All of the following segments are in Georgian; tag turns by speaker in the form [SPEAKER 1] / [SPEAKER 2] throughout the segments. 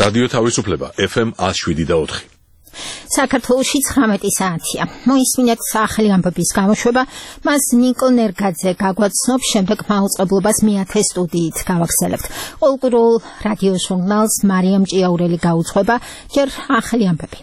[SPEAKER 1] რადიო თავისუფლება FM 107.4.
[SPEAKER 2] საქართველოში 19 საათია. მოისმინეთ ახალი ამბების გამოშვება. მას ნიკო ნერგაძე გაგვაცნობს, შემდეგ მაუწყებლობას მეათე სტუდიით გავაგზავნებთ. ყოველკვირეულ რადიო ჟურნალს მარიამ ჭიაურელი გაუძღვება. ჯერ ახალი ამბები.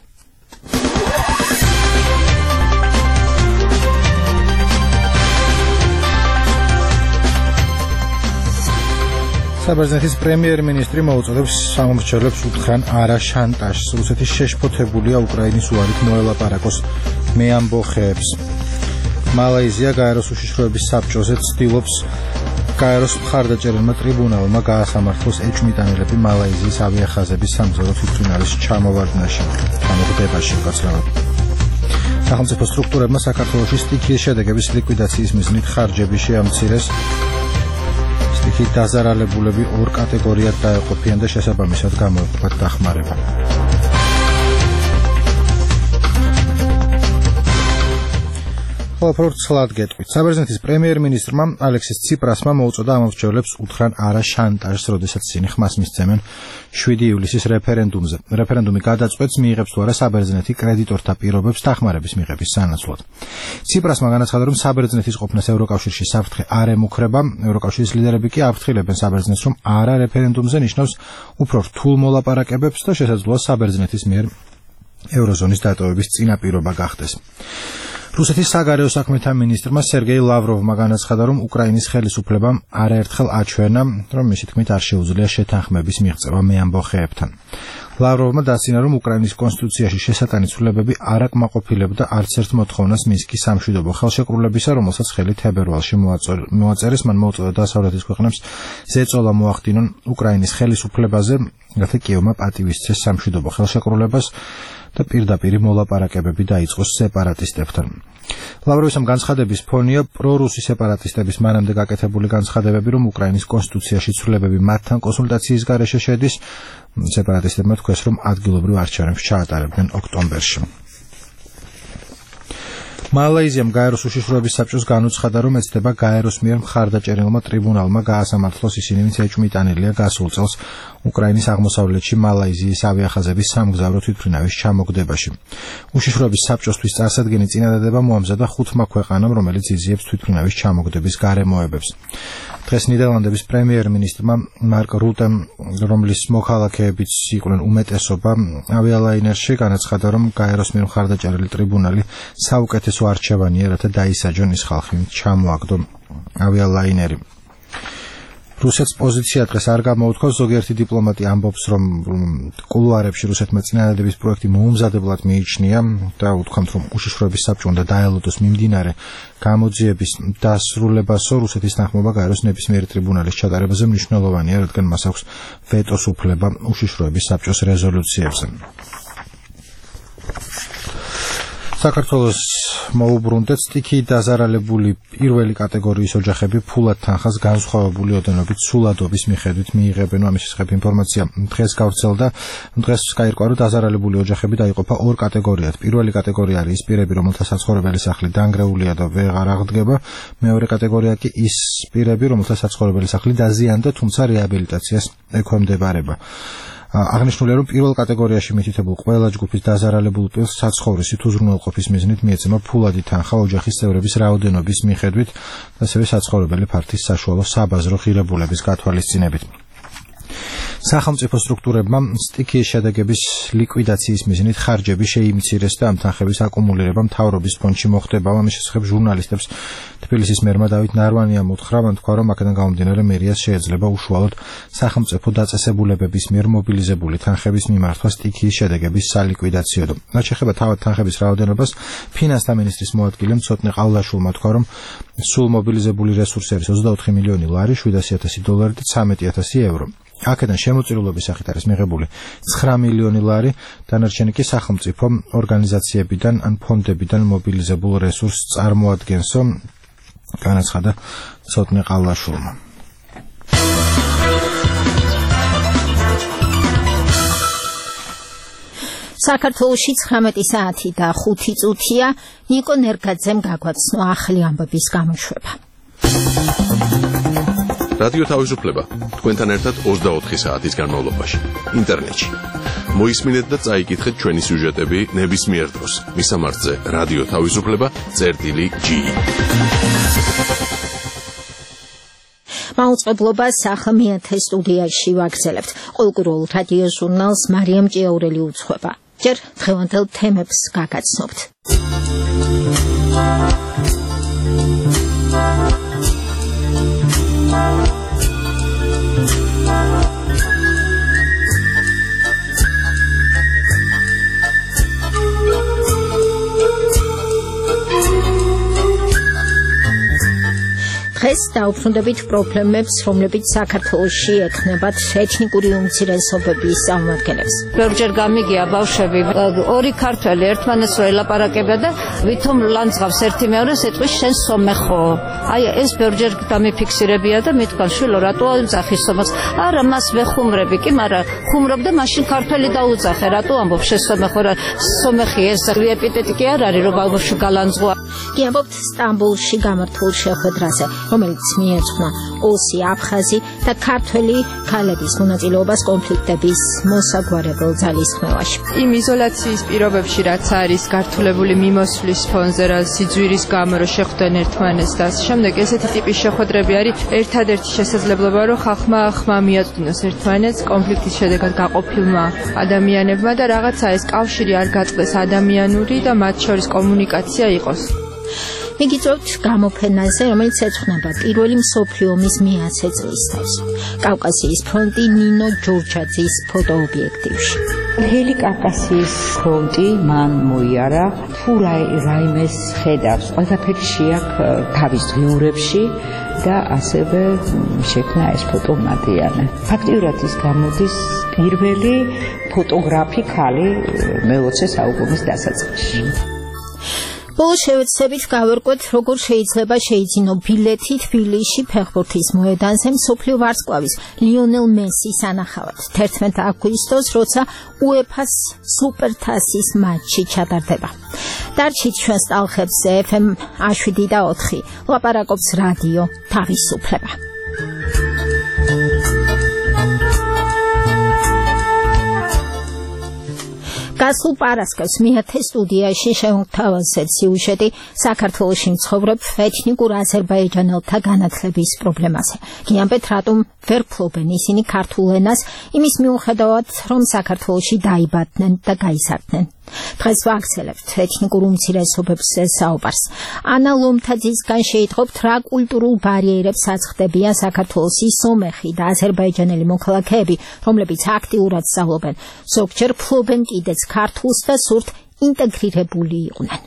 [SPEAKER 3] საბერძნეთის პრემიერ-მინისტრი მოუწოდებს სამომრჩევლებს უთხრან არა შანტაჟს. რუსეთის შეშფოთებულია უკრაინის უარით მოელაპარაკოს მეამბოხეებს. მალაიზია გაეროს უშიშროების საბჭოზე ცდილობს გაეროს მხარდაჭერილმა ტრიბუნალმა გაასამართლოს ეჭვმიტანილები მალაიზიის ავიახაზების სამგზავრო თვითმფრინავის ჩამოვარდნაში. ჩამოგდებაში გაცილებით. სახელმწიფო სტრუქტურებმა საქართველოში სტიქიის შედეგების ლიკვიდაციის მიზნით ხარჯები შეამცირეს. იქით დაზარალებულები ორ კატეგორიად დაეყოფიან და შესაბამისად გამოეყოფათ დახმარება. ხოლმე ცლად გეტყვით. საბერძნეთის პრემიერ-მინისტრმა ალექსის ციპრასმა მოუწოდა ამომრჩევლებს უთხრან არა შანტაჟს, როდესაც ისინი ხმას მისცემენ 7 ივლისის რეფერენდუმზე. რეფერენდუმი გადაწყვეტს მიიღებს თუ არა საბერძნეთი კრედიტორთა პირობებს დახმარების მიღების სანაცვლოდ. ციპრასმა განაცხადა, რომ საბერძნეთის ყოფნას ევროკავშირში საფრთხე არ ემუქრება. ევროკავშირის ლიდერები კი აფრთხილებენ საბერძნეთს, რომ არა რეფერენდუმზე ნიშნავს უფრო რთულ მოლაპარაკებებს და შესაძლოა საბერძნეთის მიერ ევროზონის დატოვების წინაპირობა გახდეს. რუსეთის საგარეო საქმეთა მინისტრმა სერგეი ლავროვმა განაცხადა, რომ უკრაინის ხელისუფლებამ არაერთხელ აჩვენა, რომ მისი თქმით არ შეუძლია შეთანხმების მიღწევა მეამბოხეებთან. ლავროვმა დასცინა, რომ უკრაინის კონსტიტუციაში შესატანი ცვლილებები არ აკმაყოფილებდა არც ერთ მოთხოვნას მინსკის სამშვიდობო ხელშეკრულებისა, რომელსაც ხელი თებერვალში მოაწერეს. მან მოუწოდა დასავლეთის ქვეყნებს ზეწოლა მოახდინონ უკრაინის ხელისუფლებაზე, რათა კიევმა პატივისცეს სამშვიდობო ხელშეკრულებას და პირდაპირ მოლაპარაკებები დაიწყოს სეპარატისტებთან. ლავროვის ამ განცხადების ფონია პრორუსი სეპარატისტების მანამდე გაკეთებული განცხადებები, რომ უკრაინის კონსტიტუციაში ცვლილებები მათთან კონსულტაციის გარეშე შედის. სეპარატისტებმა თქვეს, რომ ადგილობრივ არჩევნებს ჩაატარებდნენ ოქტომბერში. მალაიზიამ გაეროს უშიშროების საბჭოს განუცხადა, რომ ეცდება გაეროს მიერ მხარდაჭერილმა ტრიბუნალმა გაასამართლოს ისინი, ვინც ეჭვმიტანილია გასულ წელს უკრაინის აღმოსავლეთში მალაიზიის ავიახაზების სამგზავრო თვითმფრინავის ჩამოგდებაში. უშიშროების საბჭოსთვის წარსადგენი წინადადება მოამზადა 5 ქვეყანამ, რომელიც იზიებს თვითმფრინავის ჩამოგდების გარემოებებს. დღეს ნიდერლანდების პრემიერ-მინისტრმა მარკ რუტემ, რომლის მოქალაქეებიც იყვნენ უმეტესობა ავიალაინერში, განაცხადა, რომ გაეროს მიერ მხარდაჭერილი ტრიბუნალი საუკეთესო არჩევანია, რათა დაისაჯონ ის ხალხი, ჩამოაგდო ავიალაინერი. რუსეთს პოზიცია დღეს არ გამოუთქვა. ზოგიერთი დიპლომატი ამბობს, რომ კულუარებში რუსეთმა წინადადების პროექტი მოუმზადებლად მიიჩნია და უთქვამთ, რომ უშიშროების საბჭო უნდა დაელოდოს მიმდინარე გამოძიების დასრულებასო. რუსეთის თანხმობა გაეროს ნებისმიერი ტრიბუნალის ჩატარებაზე მნიშვნელოვანია, რადგან მას აქვს ვეტოს უფლება უშიშროების საბჭოს რეზოლუციებზე. საქართველოს მოუბრუნდეთ სტიქიით დაზარალებული პირველი კატეგორიის ოჯახები ფულად თანხას განსხვავებული ოდენობით სულადობის მიხედვით მიიღებენ. ამის შესახებ ინფორმაცია დღეს გავრცელდა. დღეს გაირკვა, რომ დაზარალებული ოჯახები დაიყოფა ორ კატეგორიად. პირველი კატეგორია არის ის პირები, რომელთა საცხოვრებელი სახლი დანგრეულია და ვეღარ აღდგება. მეორე კატეგორია კი ის პირები, რომელთა საცხოვრებელი სახლი დაზიანდა, თუმცა რეაბილიტაციას ექვემდებარება. აღნიშნულია, რომ პირველ კატეგორიაში მითითებულ ყველა ჯგუფის დაზარალებულ პირს საცხოვრისი თუ ზრუნველყოფის მიზნით მიეცემა ფულადი თანხა ოჯახის წევრების რაოდენობის მიხედვით, ასევე საცხოვრებელი ფართის საშუალო საბაზრო ღირებულების გათვალისწინებით. სახელმწიფო სტრუქტურებმა სტიქიის შედეგების ლიკვიდაციის მიზნით ხარჯები შეიმცირეს და ამ თანხების აკუმულირება მთავრობის ფონდში მოხდება. ამის შესახებ ჟურნალისტებს თბილისის მერმა დავით ნარვანიამ უთხრა, მან თქვა, რომ აქედან გამომდინარე მერიას შეეძლება უშუალოდ სახელმწიფო დაწესებულებების მიერ მობილიზებული თანხების მიმართვა სტიქიის შედეგების სალიკვიდაციოდო. რაც შეეხება თავად თანხების რაოდენობას, ფინანსთა მინისტრის მოადგილე მცოტნე ყავლაშვილმა თქვა, რომ სულ მობილიზებული რესურსი არის 24 მილიონი ლარი, 700,000 დოლარი და 13,000 ევრო. აქედან შემოწირულობის სახით არის მიღებული 9 მილიონი ლარი, დანარჩენი კი სახელმწიფო ორგანიზაციებიდან ან ფონდებიდან მობილიზებულ რესურსს წარმოადგენსო, განაცხადა ცოტნე ყავლაშვილმა.
[SPEAKER 2] საქართველოში 19 საათი და 5 წუთია. ნიკო ნერგაძემ გაგვაცნო ახალი ამბების გამოშვება.
[SPEAKER 1] რადიო თავისუფლება თქვენთან ერთად 24 საათის განმავლობაში ინტერნეტში მოისმინეთ და წაიკითხეთ ჩვენი სიუჟეტები ნებისმიერ დროს. მისამართზე რადიო თავისუფლება წერტილი G.
[SPEAKER 2] მაუწყებლობას ახალმიანთე სტუდიაში ვაგრძელებთ. ყოველკვირეულ რადიო ჟურნალს მარიამ ჭიაურელი უძღვება. ჯერ დღევანდელ თემებს გაგაცნობთ. დღეს დავუბრუნდებით პრობლემებს, რომლებიც საქართველოში ექნებათ ეთნიკური უმცირესობების წარმომადგენლებს.
[SPEAKER 4] ბევრჯერ გამიგია ბავშვები, ორი ქართველი ერთმანეთს რო ელაპარაკებდა და ვითომ ლანძღავს ერთი მეორეს ეტყვის შენ სომეხ ხო? აი ეს ბევრჯერ დამიფიქსირებია და მითქვა შვილო რატო ამძახი სომეხს? არა მას ვეხუმრები კი, მაგრამ ხუმრობ და მაშინ ქართველი დაუძახე, რატო ამბობ შენ სომეხ ხო? სომეხი ეს ეპიტეტი კი არ არის რომ ბავშვი გალანძღვა.
[SPEAKER 2] კი ამბობთ სტამბოლში გამართულ შეხვედრაზე, რომელიც მიეძღვნა ოსი აფხაზი და ქართველი ქალების მონაწილეობას კონფლიქტების მოსაგვარებელ ძალისხმევაში.
[SPEAKER 5] იმ იზოლაციის პირობებში, რაც არის გართულებული მიმოსვლის ფონზე, რა სიძვირის გამო რო შეხვდნენ ერთმანეთს და შემდეგ ესეთი ტიპის შეხვედრები არის ერთადერთი შესაძლებლობა, რომ ხალხმა ხმა მიაწვდნოს ერთმანეთს კონფლიქტის შედეგად გაყოფილმა ადამიანებმა და რაღაცა ეს კავშირი არ გაწყდეს ადამიანური და მათ შორის კომუნიკაცია იყოს.
[SPEAKER 2] მიგიწევთ გამოფენაზე, რომელიც ეძღვნება პირველი მსოფლიო ომის 100 წლის თავს. კავკასიის ფრონტი ნინო ჯორჯაძის ფოტოობიექტივში.
[SPEAKER 6] მთელი კავკასიის ფრონტი მან მოიარა, თუ რაიმეს ხედავს, ყველაფერი შეაქვს თავის დღიურებში და ასევე შექმნა ეს ფოტომატიანე. ფაქტიურად ის გამოდის პირველი ფოტოგრაფი ქალი მე-20 საუკუნის დასაწყისში.
[SPEAKER 2] ბოლო შევეცდებით გავერკვეთ, როგორ შეიძლება შეიძინო ბილეთი თბილისში ფეხბურთის მოედანზე მსოფლიო ვარსკვლავის ლიონელ მესის ანახავად 11 აგვისტოს, როცა UEFA-ს სუპერთასის მატჩი ჩატარდება. დარჩით ჩვენს ტალღებზე FM 7 ლაპარაკობს რადიო თავისუფლება. გასულ პარასკევს მიათე სტუდიაში შევთავაზეთ სიუჟეტი საქართველოში მცხოვრებ ეთნიკურ აზერბაიჯანელთა განათლების პრობლემაზე. გიამბეთ, რატომ ვერ ფლობენ ისინი ქართულ ენას, იმის მიუხედავად, რომ საქართველოში დაიბადნენ და გაიზარდნენ. დღეს ვაგრძელებთ ეთნიკურ უმცირესობებს საუბარს. ანა ლომთაძისგან შეიტყობთ, რა კულტურულ ბარიერებს აწყდებიან საქართველოსი სომეხი და აზერბაიჯანელი მოქალაქეები, რომლებიც აქტიურად სწავლობენ, ზოგჯერ ფლობენ კიდეც ქართულს და სურთ ინტეგრირებული იყვნენ.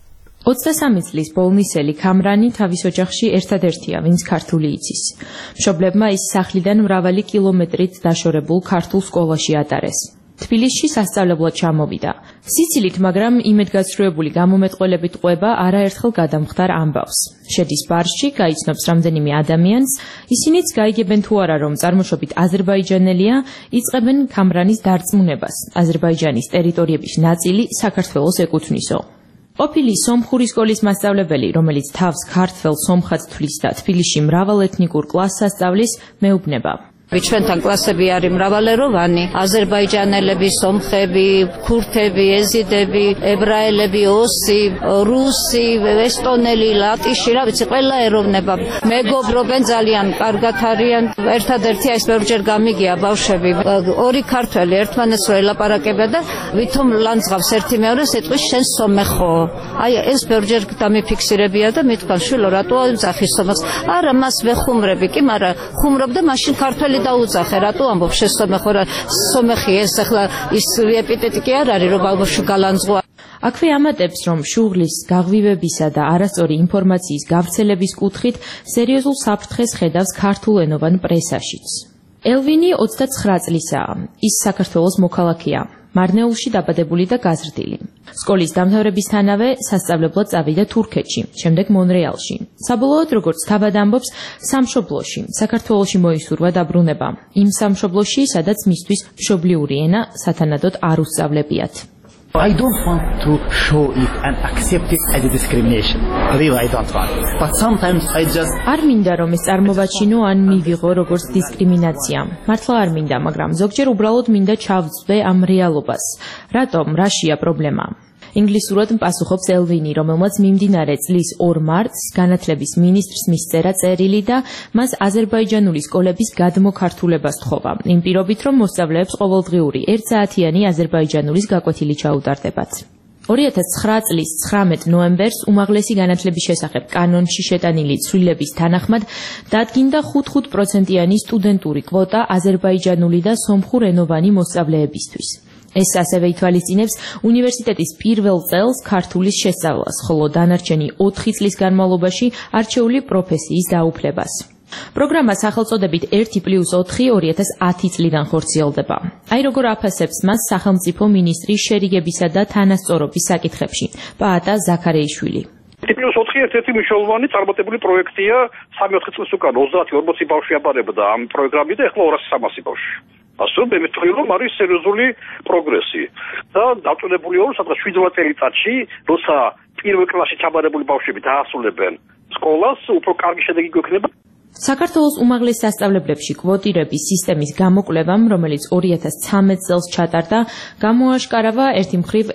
[SPEAKER 7] 23 წლის ბოლნისელი ქამრანი თავის ოჯახში ერთადერთია, ვინც ქართული იცის. მშობლებმა ის სახლიდან მრავალი კილომეტრით დაშორებულ ქართულ სკოლაში ატარეს. თბილისში სასწავლებლად ჩამოვიდა. სიცილით, მაგრამ იმედგაცრუებული გამომეტყველებით ყვება არაერთხელ გადამხდარ ამბავს. შედის ბარში, გაიცნობს რამდენიმე ადამიანს, ისინიც გაიგებენ თუ არა, რომ წარმოშობით აზერბაიჯანელია, იწყებენ ქამრანის დარწმუნებას. აზერბაიჯანის ტერიტორიების ნაწილი საქართველოს ეკუთვნისო. ყოფილი სომხური სკოლის მასწავლებელი, რომელიც თავს ქართველ სომხად თვლის და თბილისში მრავალეთნიკურ კლასს ასწავლის, მეუბნება.
[SPEAKER 4] ჩვენთან კლასები არის მრავალეროვანი, აზერბაიჯანელები, სომხები, ქურთები, ეზიდები, ებრაელები, ოსი, რუსი, ესტონელი, ლატიში, რა ვიცი, ყველა ეროვნება მეგობრობენ, ძალიან კარგად არიან. ერთადერთი ეს ბევრჯერ გამიგია ბავშვები, ორი ქართველი ერთმანეთს რო ელაპარაკებდა და ვითომ ლანძღავს ერთი მეორეს ეტყვის შენ სომეხ ხო? აი ეს ბევრჯერ დამიფიქსირებია და მითქვა შვილო რატო ამძახი სომეხს? არა მას ვეხუმრები კი, მაგრამ ხუმრობ და მაშინ ქართველი დაუძახე, რატო ამბობ შენ სომეხ ხო? სომეხი ეს ახლა ის ეპიტეტი კი არ არის რომ ბავშვი გალანძღვა.
[SPEAKER 7] აქვე ამატებს, რომ შუღლის გაღვივებისა და არასწორი ინფორმაციის გავრცელების კუთხით სერიოზულ საფრთხეს ხედავს ქართულენოვან პრესაშიც. ელვინი 29 წლისაა. ის საქართველოს მოქალაქეა. მარნეულში დაბადებული და გაზრდილი. სკოლის დამთავრებისთანავე სასწავლებლად წავიდა თურქეთში, შემდეგ მონრეალში. საბოლოოდ, როგორც თავად ამბობს, სამშობლოში, საქართველოში მოისურვა დაბრუნება. იმ სამშობლოში, სადაც მისთვის მშობლიური ენა სათანადოდ არ უსწავლებიათ.
[SPEAKER 8] I don't want to show it and accept it as a discrimination. Really, I don't want. But sometimes I just
[SPEAKER 7] არ მინდა რომ ეს წარმოვაჩინო ან მივიღო როგორც დისკრიმინაცია. მართლა არ მინდა, მაგრამ ზოგჯერ უბრალოდ მინდა ჩავწვდე ამ რეალობას. რატომ? რაშია პრობლემა? ინგლისურად პასუხობს ელვინი, რომელმაც მიმდინარე წლის 2 მარტს განათლების მინისტრს მისწერა წერილი და მას აზერბაიჯანული სკოლების გადმოქართულება სთხოვა. იმ პირობით, რომ მოსწავლეებს ყოველდღიური 1 საათიანი აზერბაიჯანულის გაკვეთილი ჩაუტარდებათ. 2009 წლის 19 ნოემბერს უმაღლესი განათლების შესახებ კანონში შეტანილი ცვლილების თანახმად დადგინდა 5%-იანი სტუდენტური კვოტა აზერბაიჯანული და სომხურენოვანი მოსწავლეებისთვის. ეს ასევე ითვალისწინებს უნივერსიტეტის პირველ წელს ქართულის შესწავლას, ხოლო დანარჩენი 4 წლის განმავლობაში არჩეული პროფესიის დაუფლებას. პროგრამა სახელწოდებით 1+4 2010 წლიდან ხორციელდება. აი როგორ აფასებს მას სახელმწიფო მინისტრის შერიგებისა და თანასწორობის საკითხებში, პაატა ზაქარეიშვილი.
[SPEAKER 9] 1+4 ერთ-ერთი მნიშვნელოვანი წარმატებული პროექტია 3-4 წლის უკან 30-40 ბავშვი აბარებდა ამ პროგრამით და ახლა 200-300 ბავშვი. ასე რომ მე ვთქვი რომ არის სერიოზული პროგრესი და დაწუნებული ვარ სადღაც 7 წელიწადში როცა პირველ კლასში ჩაბარებული ბავშვები დაასრულებენ სკოლას უფრო კარგი შედეგი გვექნება.
[SPEAKER 7] საქართველოს უმაღლეს სასწავლებლებში კვოტირების სისტემის გამოკვლევამ, რომელიც 2013 წელს ჩატარდა, გამოაშკარავა ერთი მხრივ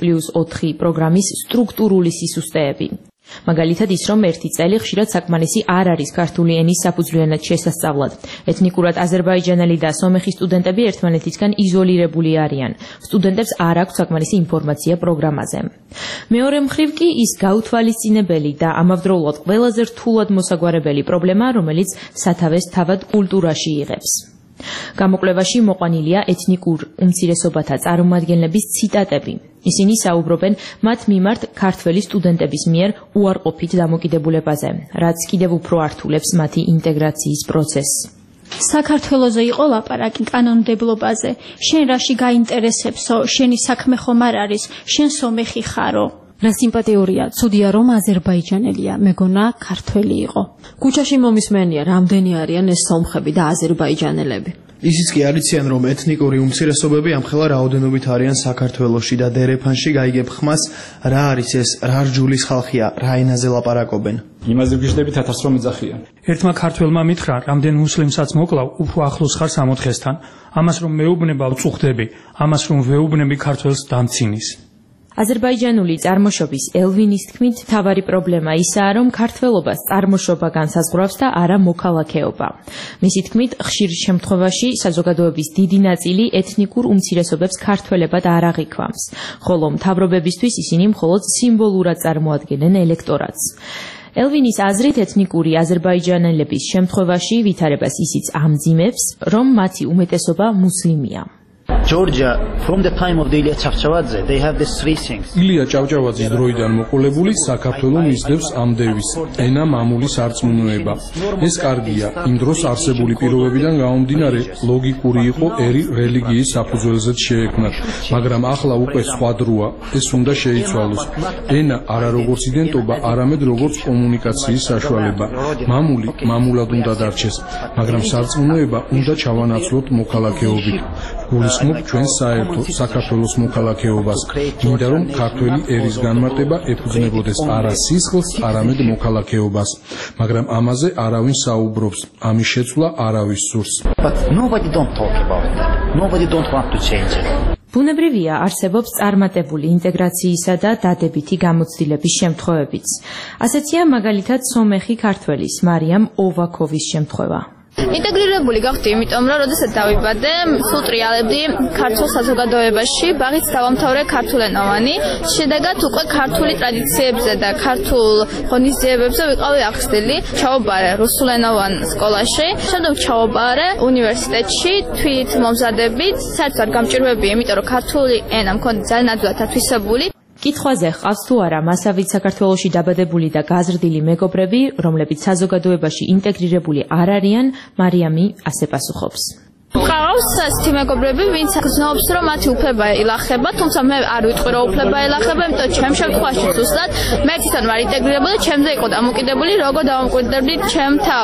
[SPEAKER 7] 1+4 პროგრამის სტრუქტურული სისუსტეები. მაგალითად ის, რომ ერთი წელი ხშირად საკმარისი არ არის ქართული ენის საფუძვლიანად შესასწავლად. ეთნიკურად აზერბაიჯანელი და სომეხი სტუდენტები ერთმანეთისგან იზოლირებული არიან. სტუდენტებს არ აქვს საკმარისი ინფორმაცია პროგრამაზე. მეორე მხრივ კი ის გაუთვალისწინებელი და ამავდროულად ყველაზე რთულად მოსაგვარებელი პრობლემა, რომელიც სათავეს თავად კულტურაში იღებს. გამოკვლევაში მოყვანილია ეთნიკურ უმცირესობათა წარმომადგენლების ციტატები. ისინი საუბრობენ მათ მიმართ ქართველი სტუდენტების მიერ უარყოფით დამოკიდებულებაზე, რაც კიდევ უფრო ართულებს მათი ინტეგრაციის პროცესს.
[SPEAKER 10] საქართველოზე იყო ლაპარაკი კანონმდებლობაზე. შენ რაში გაინტერესებსო, შენი საქმე ხომ არ არის, შენ სომეხი ხარო.
[SPEAKER 11] რა სიმპათიურია, ცუდია რომ აზერბაიჯანელია, მეგონა ქართველი იყო.
[SPEAKER 12] ქუჩაში მომისმენია, რამდენი არიან ეს სომხები და აზერბაიჯანელები.
[SPEAKER 13] ისიც კი არიციან, რომ ეთნიკური უმცირესობები ამხელა რაოდენობით არიან საქართველოში და დერეფანში გაიგებ ხმას, რა არის ეს, რა რჯულის ხალხია, რა ენაზე ლაპარაკობენ.
[SPEAKER 14] იმაზე ვგიჟდებით 1000 რომ იძახიან.
[SPEAKER 15] ერთმა ქართველმა მითხრა, რამდენ მუსლიმსაც მოკლავ, უფრო ახლოს ხარ სამოთხესთან. ამას რომ მეუბნება ვწუხდები, ამას რომ ვეუბნები ქართველს დამცინის.
[SPEAKER 7] აზერბაიჯანული წარმოშობის ელვინის თქმით, მთავარი პრობლემა ისაა, რომ ქართველობას წარმოშობა განსაზღვრავს და არა მოქალაქეობა. მისი თქმით, ხშირ შემთხვევაში საზოგადოების დიდი ნაწილი ეთნიკურ უმცირესობებს ქართველებად არ აღიქვამს, ხოლო მთავრობებისთვის ისინი მხოლოდ სიმბოლურად წარმოადგენენ ელექტორატს. ელვინის აზრით ეთნიკური აზერბაიჯანელების შემთხვევაში ვითარებას ისიც ამძიმებს, რომ მათი უმეტესობა მუსლიმია.
[SPEAKER 8] Georgia, from the time of Ilya Chavchavadze, they have these 3 things.
[SPEAKER 16] ილია ჭავჭავაძის დროიდან მოყოლებული საქართველოს მისდევს ამდევის ენა მამული სარწმუნოება. ეს კარგია, იმ დროს არსებული პირობებიდან გამომდინარე ლოგიკური იყო ერი რელიგიის საფუძველზეც შეექმნათ, მაგრამ ახლა უკვე სხვა დროა, ეს უნდა შეიცვალოს. ენა არა როგორც იდენტობა, არამედ როგორც კომუნიკაციის საშუალება. მამული მამულად უნდა დარჩეს, მაგრამ სარწმუნოება უნდა ჩავანაცვლოთ მოქალაქეობით. გულისხმობ ჩვენ საერთო საქართველოს მოქალაქეობას. მინდა რომ ქართველი ერის განმარტება ეფუძნებოდეს არა სისხლს, არამედ მოქალაქეობას. მაგრამ ამაზე არავინ საუბრობს. ამის შეცვლა არავის სურს.
[SPEAKER 8] But nobody don't talk about that. Nobody don't want to change it.
[SPEAKER 7] ბუნებრივია, არსებობს წარმატებული ინტეგრაციისა და დადებითი გამოცდილების შემთხვევებიც. ასეთია მაგალითად სომეხი ქართველის მარიამ ოვაქოვის შემთხვევა.
[SPEAKER 17] ინტეგრირებული გავხდი, იმიტომ რომ როდესაც დავიბადე, სულ ტრიალებდი ქართულ საზოგადოებაში, ბაღიც დავამთავრე ქართულენოვანი, შედეგად უკვე ქართული ტრადიციებზე და ქართულ ღონისძიებებზე ვიყავი ახსნილი. ჩავაბარე რუსულენოვან სკოლაში, შემდეგ ჩავაბარე უნივერსიტეტში, თვით მომზადებით, საერთოდ არ გამჭირვებია, იმიტომ რომ ქართული ენა მქონდა ძალიან ადვილად ათვისებული.
[SPEAKER 7] კითხვაზე ჰყავს თუ არა მასავით საქართველოში დაბადებული და გაზრდილი მეგობრები, რომლებიც საზოგადოებაში ინტეგრირებული არ არიან, მარიამი ასე პასუხობს.
[SPEAKER 17] მყავს ასეთი მეგობრები, ვინც გრძნობს, რომ მათი უფლება ილახება, თუმცა მე არ ვიტყვი, რომ უფლება ილახება, იმიტომ რომ ჩემ შემთხვევაში ზუსტად მე თვითონ ვარ ინტეგრირებული, ჩემზე იყო დამოკიდებული, როგორ დავამკვიდრებდი ჩემ თავს.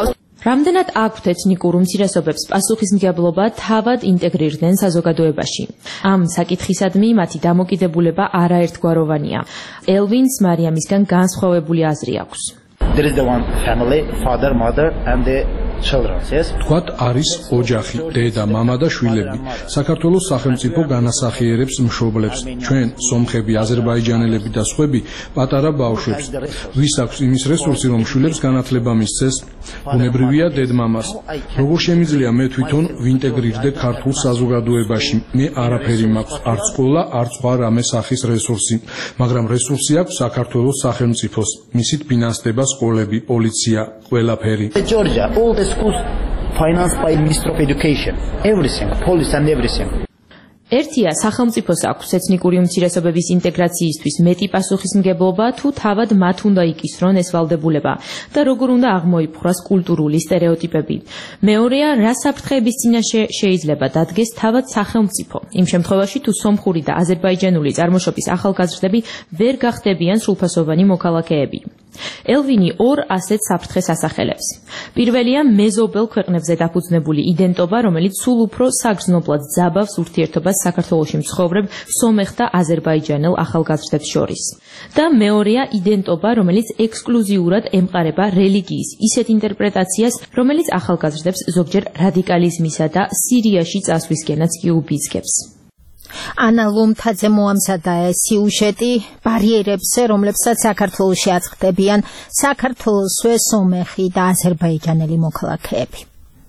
[SPEAKER 7] რამდენად აქვთ ეთნიკურ უმცირესობებს პასუხისმგებლობა თავად ინტეგრირდნენ საზოგადოებაში? ამ საკითხისადმი მათი დამოკიდებულება არაერთგვაროვანია. ელვინს მარიამისგან განსხვავებული აზრი აქვს.
[SPEAKER 8] There is the one family, father, mother and the children, yes?
[SPEAKER 16] თქვათ არის ოჯახი, დედა, მამა და შვილები. საქართველოს სახელმწიფო განასახიერებს მშობლებს, ჩვენ სომხები, აზერბაიჯანელები და სხვები პატარა ბავშვებს. ვის აქვს იმის რესურსი, რომ შვილებს განათლება მისცეს? ბუნებრივია დედმამას. როგორ შემიძლია მე თვითონ ვინტეგრირდე ქართულ საზოგადოებაში? მე არაფერი მაქვს, არც სკოლა, არც სხვა რამე სახის რესურსი, მაგრამ რესურსი აქვს საქართველოს სახელმწიფოს. მისით ფინანსდება სკოლები, პოლიცია, ყველაფერი.
[SPEAKER 8] Georgia, all the schools financed by Ministry of Education, everything, police and everything.
[SPEAKER 7] ერთია სახელმწიფოს აქვს ეთნიკური უმცირესობების ინტეგრაციისთვის მეტი პასუხისმგებლობა თუ თავად მათ უნდა იკისრონ ეს ვალდებულება და როგორ უნდა აღმოიფხვრას კულტურული სტერეოტიპები. მეორეა, რა საფრთხეების წინაშე შეიძლება დადგეს თავად სახელმწიფო იმ შემთხვევაში თუ სომხური და აზერბაიჯანული წარმოშობის ახალგაზრდები ვერ გახდებიან სრულფასოვანი მოქალაქეები. ელვინი ორ ასეთ საფრთხეს ასახელებს. პირველია მეზობელ ქვეყნებზე დაფუძნებული იდენტობა, რომელიც სულ უფრო საგრძნობლად ძაბავს ურთიერთობას საქართველოში მცხოვრებ სომეხ და აზერბაიჯანელ ახალგაზრდებს შორის. და მეორეა იდენტობა, რომელიც ექსკლუზიურად ემყარება რელიგიის ისეთ ინტერპრეტაციას, რომელიც ახალგაზრდებს ზოგჯერ რადიკალიზმისა და სირიაში წასვლისკენაც კი უბიძგებს. ანა ლომთაძე მოამზადა სიუჟეტი ბარიერებზე, რომლებსაც საქართველოში აწყდებიან საქართველოსვე სომეხი და აზერბაიჯანელი მოქალაქეები.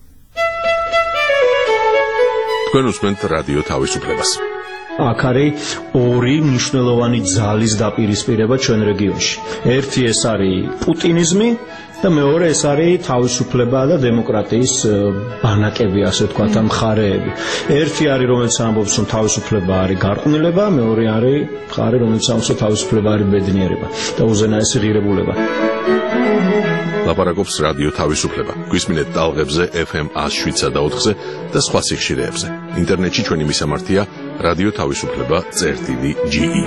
[SPEAKER 1] თქვენ უსმენთ რადიო თავისუფლებას.
[SPEAKER 18] აქ არის ორი მნიშვნელოვანი ძალის დაპირისპირება ჩვენ რეგიონში. ერთი ეს არის პუტინიზმი და მეორე ეს არის თავისუფლება და დემოკრატიის ბანაკები, ასე ვთქვათ, მხარეები. ერთი არის, რომელიც ამბობს, რომ თავისუფლება არის გარყვნილება, მეორე არის მხარე, რომელიც ამბობს, რომ თავისუფლება არის ბედნიერება და უზენაესი ღირებულება.
[SPEAKER 1] ლაპარაკობს რადიო თავისუფლება. გვისმინეთ ტალღებზე FM 107.4-ზე და სხვა სიხშირეებზე. ინტერნეტში ჩვენი მისამართია რადიო თავისუფლება.ge.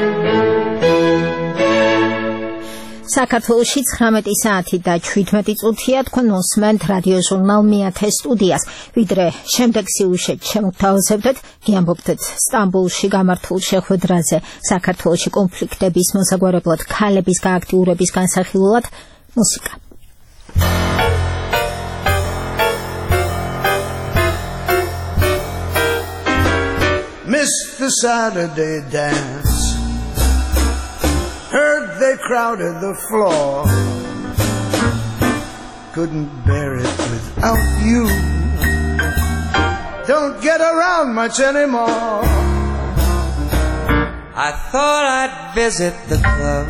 [SPEAKER 2] საქართველოში 19 საათი და 17 წუთია. თქვენ უსმენთ რადიო ჟურნალ მეათე სტუდიას. ვიდრე შემდეგ სიუჟეტ შემოგთავაზებთ, გიამბობთ სტამბოლში გამართულ შეხვედრაზე საქართველოში კონფლიქტების მოსაგვარებლად ქალების გააქტიურების განსახილველად მუსიკა.
[SPEAKER 19] Missed the Saturday dance. Heard they crowded the floor. Couldn't bear it without you. Don't get around much anymore.
[SPEAKER 20] I thought I'd visit the club.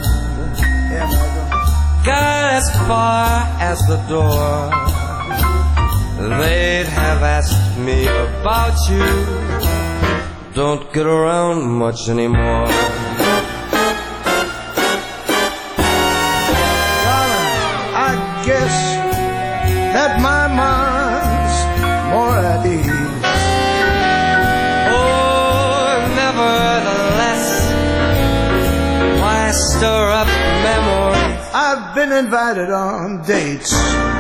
[SPEAKER 20] Got as far as the door. They'd have asked me about you. Don't get around much anymore.
[SPEAKER 19] Darling, I guess that my mind's more at ease.
[SPEAKER 20] Oh, nevertheless, why stir up memories?
[SPEAKER 19] I've been invited on dates.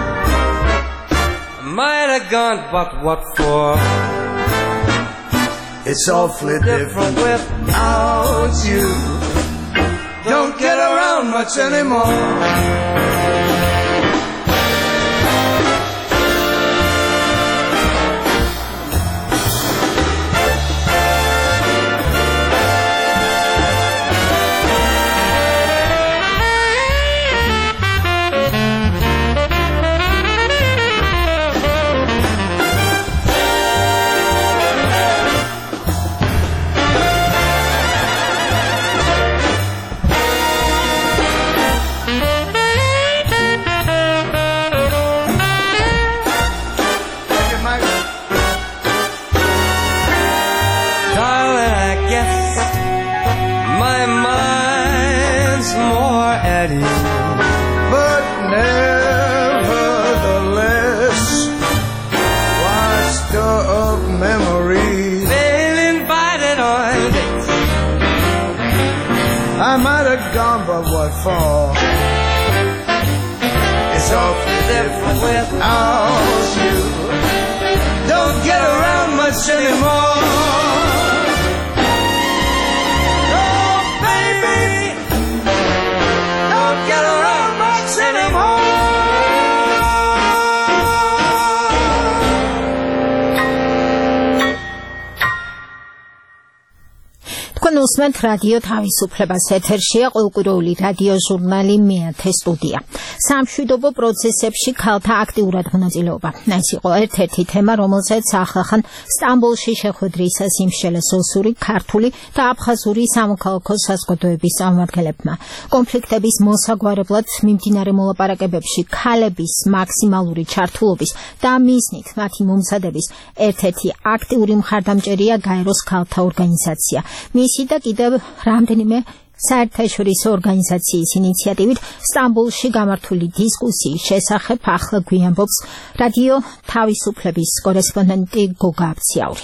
[SPEAKER 20] Might have gone, but what for?
[SPEAKER 19] It's awfully different without you. Don't get around much anymore. But nevertheless, why stir up memories?
[SPEAKER 20] They've invited on dates.
[SPEAKER 19] I might have gone, but what for? It's awfully different without much anymore. Oh, baby, don't get around much anymore.
[SPEAKER 2] უსმენთ რადიო თავისუფლებას ეთერშია ყოველკვირეული რადიო ჟურნალი მეათე სტუდია. სამშვიდობო პროცესებში ქალთა აქტიურად მონაწილეობა. ეს იყო ერთ-ერთი თემა, რომელზეც ახლახან სტამბოლში შეხვედრისას იმსჯელეს ოსური, ქართული და აფხაზური სამოქალაქო საზოგადოების წარმომადგენლებმა. კონფლიქტების მოსაგვარებლად მიმდინარე მოლაპარაკებებში ქალების მაქსიმალური ჩართულობის და მიზნით მათი მომზადების ერთ-ერთი აქტიური მხარდამჭერია გაეროს ქალთა ორგანიზაცია. მისი და კიდევ რამდენიმე საერთაშორისო ორგანიზაციის ინიციატივით სტამბოლში გამართული დისკუსიის შესახებ ახლა გვიამბობს რადიო თავისუფლების კორესპონდენტი გოგა აბციაური.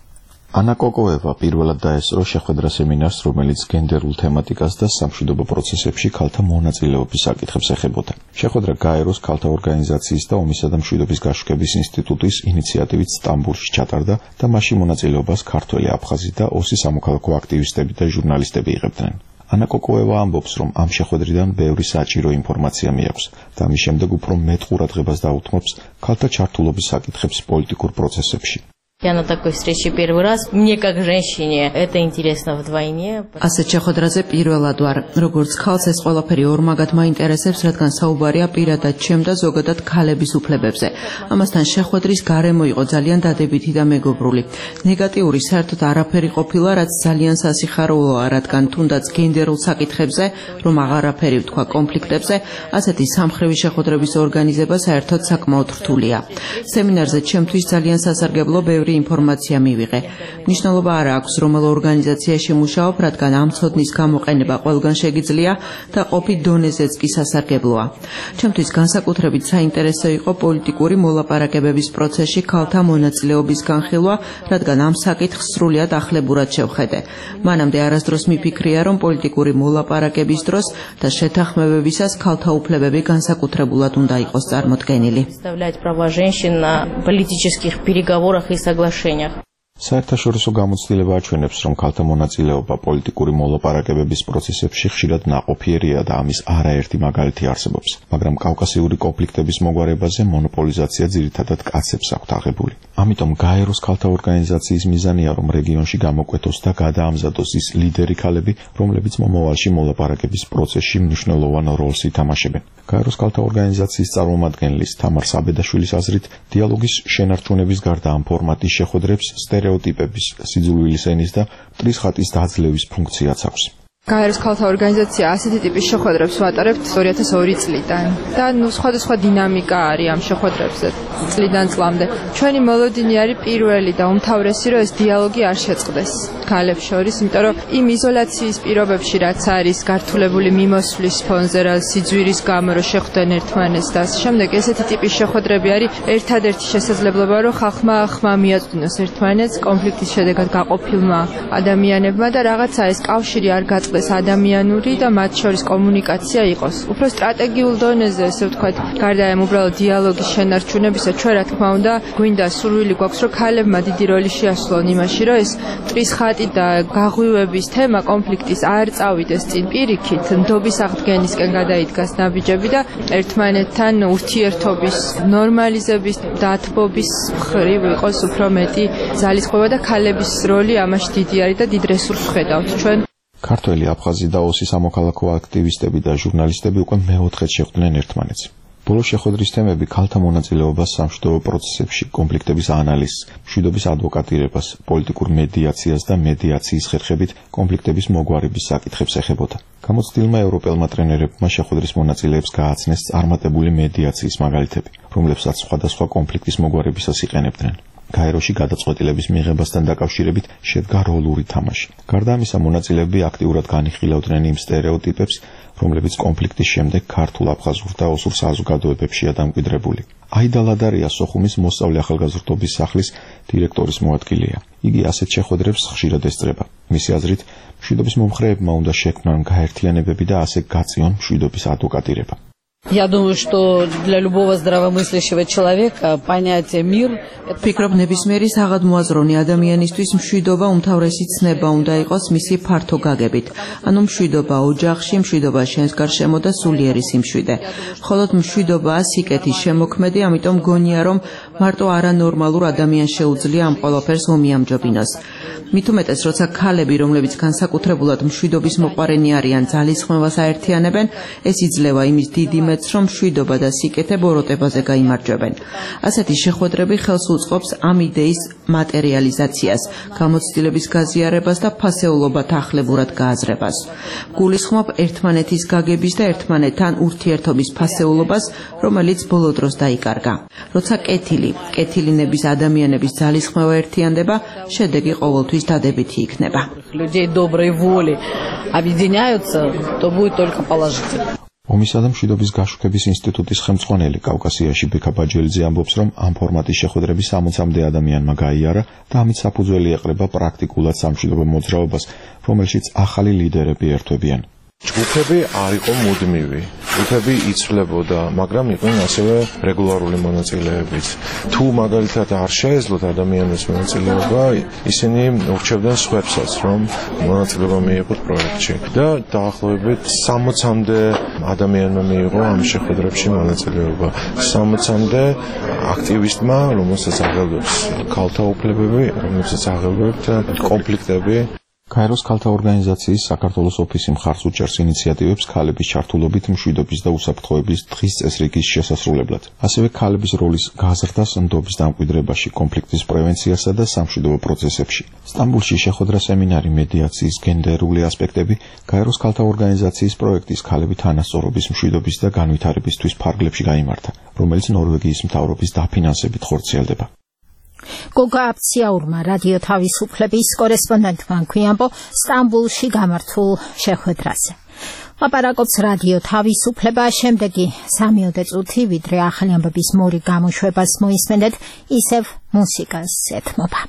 [SPEAKER 21] ანა კოკოევა პირველად დაესწრო შეხვედრა სემინარს, რომელიც გენდერულ თემატიკას და სამშვიდობო პროცესებში ქალთა მონაწილეობის საკითხებს ეხებოდა. შეხვედრა გაეროს ქალთა ორგანიზაციის და ომისა და მშვიდობის გაშუქების ინსტიტუტის ინიციატივით სტამბოლში ჩატარდა და მასში მონაწილეობას ქართველი, აფხაზი და ოსი სამოქალაქო აქტივისტები და ჟურნალისტები იღებდნენ. ანა კოკოევა ამბობს, რომ ამ შეხვედრიდან ბევრი საჭირო ინფორმაცია მიაქვს და ამის შემდეგ უფრო მეტ ყურადღებას დაუთმობს ქალთა ჩართულობის საკითხებს პოლიტიკურ პროცესებში.
[SPEAKER 22] Я на такой встрече первый раз. Мне как женщине это интересно вдвойне.
[SPEAKER 23] ასეთ შეხვედრაზე პირველად ვარ. როგორც ქალს ეს ყველაფერი ორმაგად მაინტერესებს, რადგან საუბარია პირადად ჩემ და ზოგადად ქალების უფლებებზე. ამასთან შეხვედრის გარემო იყო ძალიან დადებითი და მეგობრული. ნეგატიური საერთოდ არაფერი ყოფილა, რაც ძალიან სასიხარულოა, რადგან თუნდაც გენდერულ საკითხებზე, რომ აღარაფერი ვთქვა კონფლიქტებზე, ასეთი სამხრივი შეხვედრების ორგანიზება საერთოდ საკმაოდ რთულია. სემინარზე ჩემთვის ძალიან სასარგებლო ბევრი ინფორმაცია მივიღე. მნიშვნელობა არ აქვს, რომელ ორგანიზაციაში მუშაობ, რადგან ამ ცოდნის გამოყენება ყველგან შეგიძლია და ყოფით დონეზეც კი სასარგებლოა. ჩემთვის განსაკუთრებით საინტერესო იყო პოლიტიკური მოლაპარაკებების პროცესში ქალთა მონაწილეობის განხილვა, რადგან ამ საკითხს სრულიად ახლებურად შევხედე. მანამდე არასდროს მიფიქრია, რომ პოლიტიკური მოლაპარაკების დროს და შეთანხმებებისას ქალთა უფლებები განსაკუთრებულად უნდა იყოს წარმოდგენილი.
[SPEAKER 21] საერთაშორისო გამოცდილება აჩვენებს, რომ ქალთა მონაწილეობა პოლიტიკური მოლაპარაკებების პროცესებში ხშირად ნაყოფიერია და ამის არაერთი მაგალითი არსებობს. მაგრამ კავკასიური კონფლიქტების მოგვარებაზე მონოპოლიზაცია ძირითადად კაცებს აქვთ აღებული. ამიტომ გაეროს ქალთა ორგანიზაციის მიზანია, რომ რეგიონში გამოკვეთოს და გადაამზადოს ის ლიდერი ქალები, რომლებიც მომავალში მოლაპარაკების პროცესში მნიშვნელოვან როლს ითამაშებენ. გაეროს ქალთა ორგანიზაციის წარმომადგენლის თამარ საბედაშვილის აზრით, დიალოგის შენარჩუნების გარდა ამ ფორმატის შეხვედრებს სტერეოტიპების, სიძულვილის ენის და მტრის ხატის დაძლევის ფუნქციაც აქვს.
[SPEAKER 5] გაეროს ქალთა ორგანიზაცია ასეთი ტიპის შეხვედრებს ვატარებთ 2002 წლიდან და სხვადასხვა დინამიკა არის ამ შეხვედრებზე წლიდან წლამდე. ჩვენი მოლოდინი არის პირველი და უმთავრესი, რომ ეს დიალოგი არ შეწყდეს ქალებს შორის, იმიტომ რომ იმ იზოლაციის პირობებში, რაც არის გართულებული მიმოსვლის ფონზე, რა სიძვირის გამო რომ შეხვდნენ ერთმანეთს და შემდეგ ესეთი ტიპის შეხვედრები არის ერთადერთი შესაძლებლობა, რომ ხალხმა ხმა მიაწვდინოს ერთმანეთს კონფლიქტის შედეგად გაყოფილმა ადამიანებმა და რაღაცა ეს კავშირი არ გაწყდეს ადამიანური და მათ შორის კომუნიკაცია იყოს. უფრო სტრატეგიულ დონეზე, ესე ვთქვათ, გარდა ამ უბრალოდ დიალოგის შენარჩუნებისა, ჩვენ რა თქმა უნდა, გვინდა სურვილი გვაქვს, რომ ქალებმა დიდი როლი შეასრულონ იმაში, რომ ეს მტრის ხატი და გაღვივების თემა კონფლიქტის არ წავიდეს წინ პირიქით, ნდობის აღდგენისკენ გადაიდგას ნაბიჯები და ერთმანეთთან ურთიერთობის ნორმალიზების დათბობის მხრივ იყოს უფრო მეტი ძალისხმევა და ქალების როლი ამაში დიდი არის და დიდ რესურსს ხედავთ ჩვენ.
[SPEAKER 21] ქართველი, აფხაზი და ოსი სამოქალაქო აქტივისტები და ჟურნალისტები უკვე მეოთხედ შეხვდნენ ერთმანეთს. ბოლო შეხვედრის თემები ქალთა მონაწილეობას სამშვიდობო პროცესებში, კონფლიქტების ანალიზს, მშვიდობის ადვოკატირებას, პოლიტიკურ მედიაციას და მედიაციის ხერხებით კონფლიქტების მოგვარების საკითხებს ეხებოდა. გამოცდილმა ევროპელმა ტრენერებმა შეხვედრის მონაწილეებს გააცნეს წარმატებული მედიაციის მაგალითები, რომლებსაც სხვადასხვა კონფლიქტის მოგვარებისას იყენებდნენ. გაეროში გადაწყვეტილების მიღებასთან დაკავშირებით შედგა როლური თამაში. გარდა ამისა, მონაწილეები აქტიურად განიხილავდნენ იმ სტერეოტიპებს, რომლებიც კონფლიქტის შემდეგ ქართულ, აფხაზურ და ოსურ საზოგადოებებშია დამკვიდრებული. აიდა ლადარია სოხუმის მოსწავლე ახალგაზრდობის სახლის დირექტორის მოადგილეა. იგი ასეთ შეხვედრებს ხშირად ესწრება. მისი აზრით, მშვიდობის მომხრეებმა უნდა შექმნან გაერთიანებები და ასე გაწიონ მშვიდობის ადვოკატირება.
[SPEAKER 3] Я думаю, что для любого здравомыслящего человека понятие мир
[SPEAKER 23] ფიქრობ ნებისმიერი საღადმოაზროვნე ადამიანისთვის მშვიდობა უმთავრესი ცნება უნდა იყოს მისი ფართო გაგებით. ანუ მშვიდობა ოჯახში, მშვიდობა შენს გარშემო და სულიერი სიმშვიდე. მხოლოდ მშვიდობაა სიკეთის შემოქმედი, ამიტომ გონია რომ მარტო არანორმალურ ადამიანს შეუძლია ამ ყველაფერს ომიამჯობინოს. მით უმეტეს, როცა ქალები, რომლებიც განსაკუთრებულად მშვიდობის მოყვარენი არიან, ძალისხმევას აერთიანებენ, ეს იძლევა იმის დიდი მეტს, რომ მშვიდობა და სიკეთე ბოროტებაზე გაიმარჯვებენ. ასეთი შეხვედრები ხელს უწყობს ამ იდეის მატერიალიზაციას, გამოცდილების გაზიარებას და ფასეულობათ ახლებურად გააზრებას. გულისხმობ ერთმანეთის გაგების და ერთმანეთთან ურთიერთობის ფასეულობას, რომელიც ბოლო დროს დაიკარგა. როცა კეთილინების ადამიანების ძალისხმევა ერთიანდება, შედეგი ყოველთვის დადებითი იქნება.
[SPEAKER 3] людей доброй воли объединяются, то будет только положительно.
[SPEAKER 21] ომისა და მშვიდობის გაშუქების ინსტიტუტის ხელმძღვანელი კავკასიაში ბექა ბაჯელიძე ამბობს, რომ ამ ფორმატის შეხვედრები 60-მდე ადამიანმა გაიარა და ამით საფუძველი ეყრება პრაქტიკულად სამშვიდობო მოძრაობას, რომელშიც ახალი ლიდერები ერთვებიან.
[SPEAKER 4] ჯგუფები არ იყო მუდმივი, ჯგუფები იცვლებოდა, მაგრამ იყვნენ ასევე რეგულარული მონაწილეებიც. თუ მაგალითად არ შეეძლოთ ადამიანის მონაწილეობა, ისინი ურჩევდნენ სხვებსაც, რომ მონაწილეობა მიიღოთ პროექტში. და დაახლოებით 60-მდე ადამიანმა მიიღო ამ შეხვედრებში მონაწილეობა. 60-მდე აქტივისტმა, რომელსაც აღელვებს ქალთა უფლებები, რომელსაც აღელვებთ კონფლიქტები.
[SPEAKER 21] კაიროს ქალთა ორგანიზაციის საქართველოს ოფისი მხარს უჭერს ინიციატივებს ქალების ჩართულობით მშვიდობის და უსაფრთხოების დღის წესრიგის შესასრულებლად. ასევე ქალების როლის გაზრდას ნდობის დამკვიდრებაში, კონფლიქტის პრევენციასა და სამშვიდობო პროცესებში. სტამბულში შეხვედრა სემინარი მედიაციის გენდერული ასპექტები კაიროს ქალთა ორგანიზაციის პროექტის ქალები თანასწორობის მშვიდობის და განვითარებისთვის ფარგლებში გაიმართა, რომელიც ნორვეგიის მთავრობის დაფინანსებით ხორციელდება.
[SPEAKER 2] გოგა აფციაურმა რადიო თავისუფლების კორესპონდენტმა გვიამბო სტამბულში გამართულ შეხვედრაზე. ლაპარაკობს რადიო თავისუფლება, შემდეგი 3 წუთი, ვიდრე ახალი ამბების მორი გამოშვებას მოისმენთ, ისევ მუსიკას ეთმობა.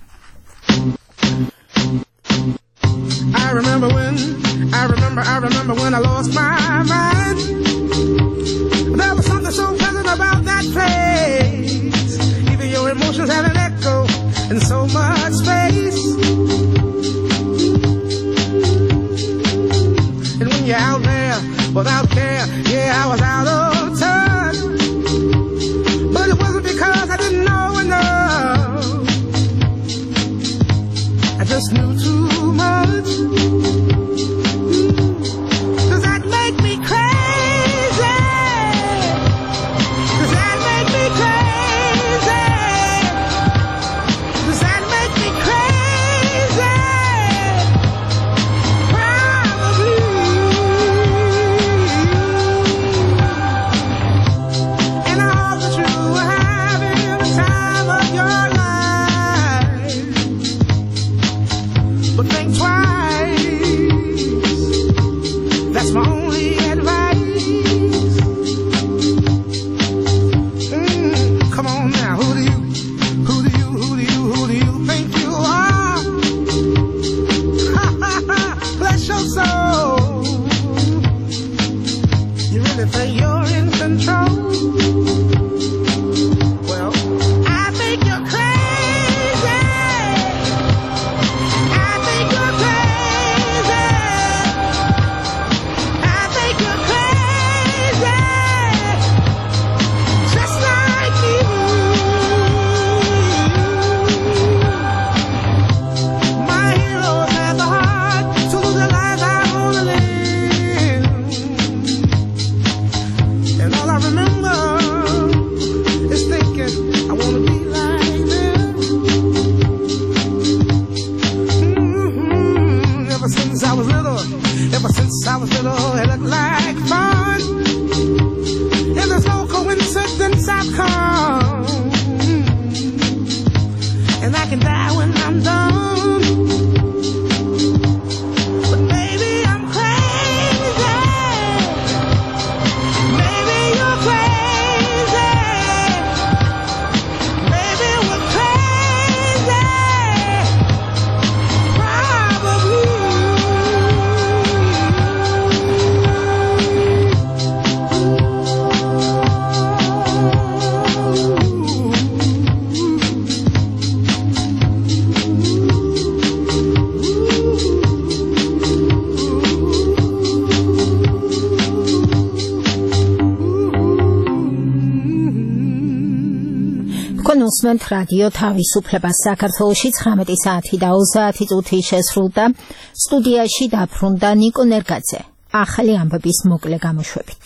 [SPEAKER 6] I remember when I lost my mind. There was something so pleasant about that place. Even your emotions have an echo in so much space. And when you're out there without care, yeah, I was out of touch. But it wasn't because I didn't know enough. I just knew too much. Does that make me crazy? Does that make me crazy? Does that make me crazy? Probably.
[SPEAKER 2] თქვენ უსმენთ რადიო თავისუფლებას საქართველოში 19 საათი და 30 წუთი შესრულდა. სტუდიაში დაბრუნდა ნიკო ნერგაძე. ახალი ამბების მოკლე გამოშვებით.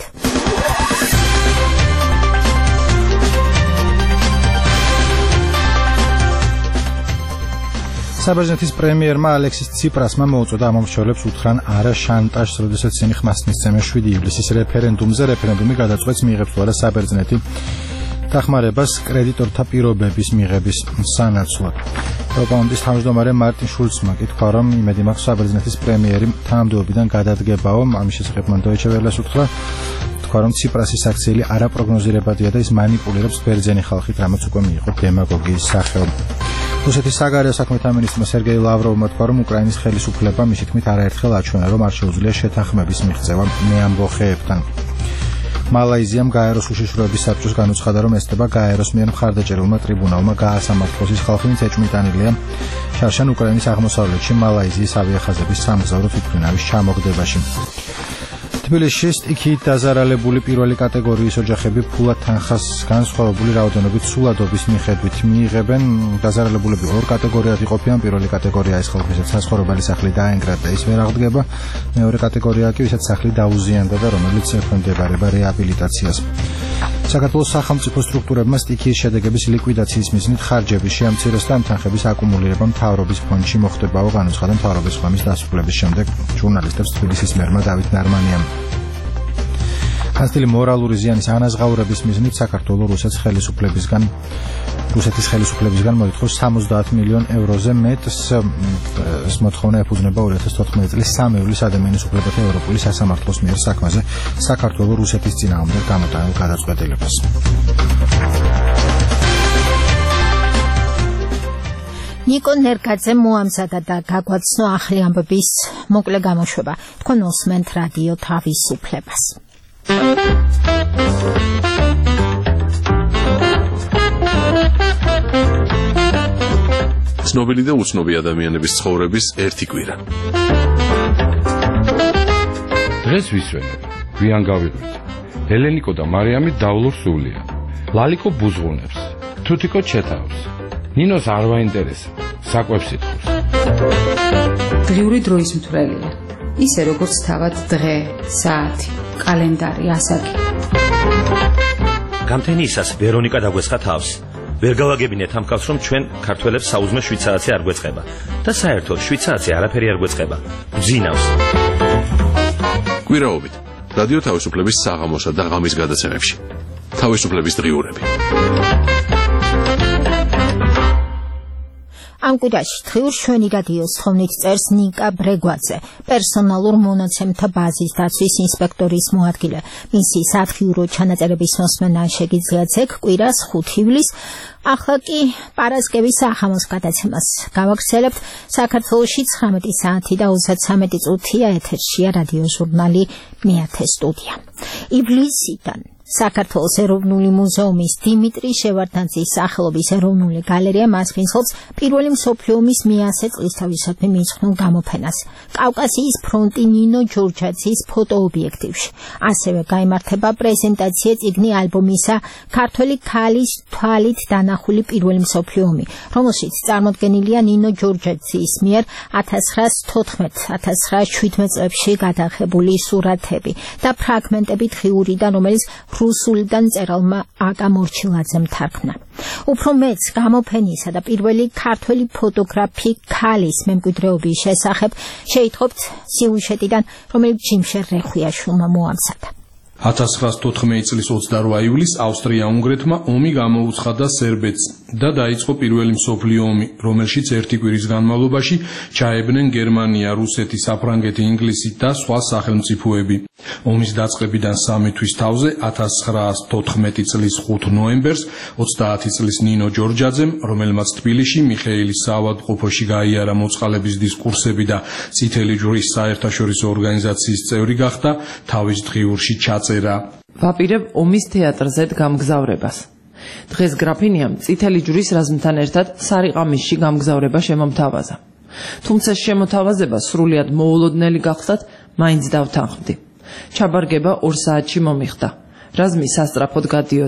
[SPEAKER 9] საბერძნეთის პრემიერმა ალექსის ციპრასმა მოუწოდა ამომრჩევლებს უთხრან არა შანტაჟს, როდესაც ისინი ხმასთ მისცემენ 7 ივლისის რეფერენდუმზე. რეფერენდუმი გადაწყვეტს მიიღებს თუ არა საბერძნეთი დახმარებას კრედიტორთა პირობების მიღების სანაცვლოდ. ევროპარლამენტის თავმჯდომარე მარტინ შულცმა კითხვა, რომ იმედი მაქვს საბერძნეთის პრემიერი თანამდებობიდან გადადგებაო. ამის შესახებ მან დოიჩე ველეს უთხრა, რომ ციპრასის აქციელი არაპროგნოზირებადია და ის მანიპულირებს ბერძენი ხალხით, რამაც უკვე მიიღო დემაგოგიის სახეობა. რუსეთის საგარეო საქმეთა მინისტრმა სერგეი ლავროვმა თქვა, რომ უკრაინის ხელისუფლება მისი თქმით არაერთხელ აჩვენა, რომ არ შეუძლია შეთანხმების მიღწევა მეამბოხეებთან. მალაიზიამ გაეროს უშიშროების საბჭოს განუცხადა, რომ ესწრება გაეროს მიერ მხარდაჭერულმა ტრიბუნალმა გაასამართლოს ის ხალხი, ვინც ეჭვმიტანილია შარშან უკრაინის აღმოსავლეთში მალაიზიის ავიახაზების სამგზავრო თვითმფრინავის ჩამოგდებაში. თბილისში სტიქიით დაზარალებული პირველი კატეგორიის ოჯახები ფულად თანხას განსხვავებული რაოდენობით სულადობის მიხედვით მიიღებენ. დაზარალებულები ორ კატეგორიად იყოფიან. პირველი კატეგორია ის ხალხი, ვისაც საცხოვრებელი სახლი დაენგრა და ის ვერ აღდგება. მეორე კატეგორია კი, ვისაც სახლი დაუზიანდა და რომელიც ექვემდებარება რეაბილიტაციას. საქართველოს სახელმწიფო სტრუქტურებმა სტიქიის შედეგების ლიკვიდაციის მიზნით ხარჯების შეამცირეს და თანხების აკუმულირება მთავრობის ფონდში მოხდებაო, განუცხადა მთავრობის ხმის დასრულების შემდეგ ჟურნალისტებს თბილისის მერმა დავით ნარმანიამ. განცდილი მორალური ზიანის ანაზღაურების მიზნით საქართველოს რუსეთის ხელისუფლებისგან მოითხოვს 70 მილიონ ევროზე მეტს. ეს მოთხოვნა ეფუძნება 2014 წლის 3 ივლისის ადამიანის უფლებათა ევროპული სასამართლოს მიერ საქმეზე საქართველოს რუსეთის წინააღმდეგ გამოტანილ გადაწყვეტილებას.
[SPEAKER 2] ნიკო ნერგაძე მოამზადა და გაგვაცნო ახალი ამბების მოკლე გამოშვება. თქვენ უსმენთ რადიო თავისუფლებას.
[SPEAKER 1] ცნობილი და უცნობი ადამიანების ცხოვრების ერთი კვირა.
[SPEAKER 16] დღეს ვისვენებ, გვიან გავიღვით. ელენიკო და მარიამი დავლურ სულია. ლალიკო ბუზღუნებს, თუთიკო ჩეთავს. ნინოს არ ვაინტერესა, საკვებს ითხოვს.
[SPEAKER 10] დღიური დროის მთვრელია. ისე როგორც თავად დღე, საათი, კალენდარი, ასაკი.
[SPEAKER 11] გამთენიისას ვერონიკა დაგვესხა თავს. ვერ გავაგებინეთ ამ კაცს, რომ ჩვენ ქართველებს საუზმე შვიცარაცი არ გვეწყება და საერთოდ შვიცარაცი არაფერი არ გვეწყება. გძინავს.
[SPEAKER 1] კვირაობით რადიო თავისუფლების საღამოსა და ღამის გადაცემებში. თავისუფლების დღიურები.
[SPEAKER 2] ამ კვირაში დღიურ შვენი რადიოს თხოვნით წერს ნიკა ბრეგვაძე, პერსონალურ მონაცემთა ბაზის დაცვის ინსპექტორის მოადგილე. მისი სათხიურო ჩანაწერების მოსმენა შეგიძლიათ ეგ კვირას 5 ივლისს. ახლა კი პარასკევის საღამოს გადაცემას გავაგრძელებთ. საქართველოში 19 საათი და 33 წუთია, ეთერშია რადიო ჟურნალი მეათე სტუდია. ივლისიდან საქართველოს ეროვნული მუზეუმის დიმიტრი შევარდნაძის სახელობის ეროვნული გალერეა მასპინძლობს პირველი მსოფლიო ომის 100 წლისთავისადმი მიძღვნილ გამოფენას კავკასიის ფრონტი ნინო ჯორჯაძის ფოტოობიექტივში. ასევე გაიმართება პრეზენტაცია წიგნი ალბომისა ქართველი ქალის თვალით დანახული პირველი მსოფლიო ომი, რომელშიც წარმოდგენილია ნინო ჯორჯაძის მიერ 1914-1917 წლებში გადაღებული სურათები და ფრაგმენტები დღიურიდან, რომელიც რუსულიდან მწერალმა აკა მორჩილაძემ თარგმნა. უფრო მეც გამოფენისა და პირველი ქართველი ფოტოგრაფი ქალის მემკვიდრეობის შესახებ შეიტყობთ სიუჟეტიდან, რომელიც ჯიმშერ რეხვიაშვილმა მოამზადა.
[SPEAKER 16] 1914 წლის 28 ივლისს ავსტრია-უნგრეთმა ომი გამოუცხადა სერბეთს და დაიწყო პირველი მსოფლიო ომი, რომელშიც ერთი კვირის განმავლობაში ჩაებნენ გერმანია, რუსეთი, საფრანგეთი, ინგლისი და სხვა სახელმწიფოები. ომის დაწყებიდან 3 თვის თავზე 1914 წლის 5 ნოემბერს 30 წლის ნინო ჯორჯაძემ, რომელმაც თბილისში მიხეილის საავადმყოფოში გაიარა მოწყალების დისკურსები და წითელი ჯვრის საერთაშორისო ორგანიზაციის წევრი გახდა, თავის დღიურში ჩაწერა.
[SPEAKER 23] ვაპირებ ომის თეატრზე გამგზავრებას. დღეს გრაფინიამ წითელი ჯვრის რაზმთან ერთად სარიყამისში გამგზავრება შემომთავაზა. თუმცა შემოთავაზება სრულიად მოულოდნელი გახდათ, მაინც დავთანხმდი. ჩაბარგება 2 საათში მომიხდა. რაზმი სასწრაფოდ გადიოდა.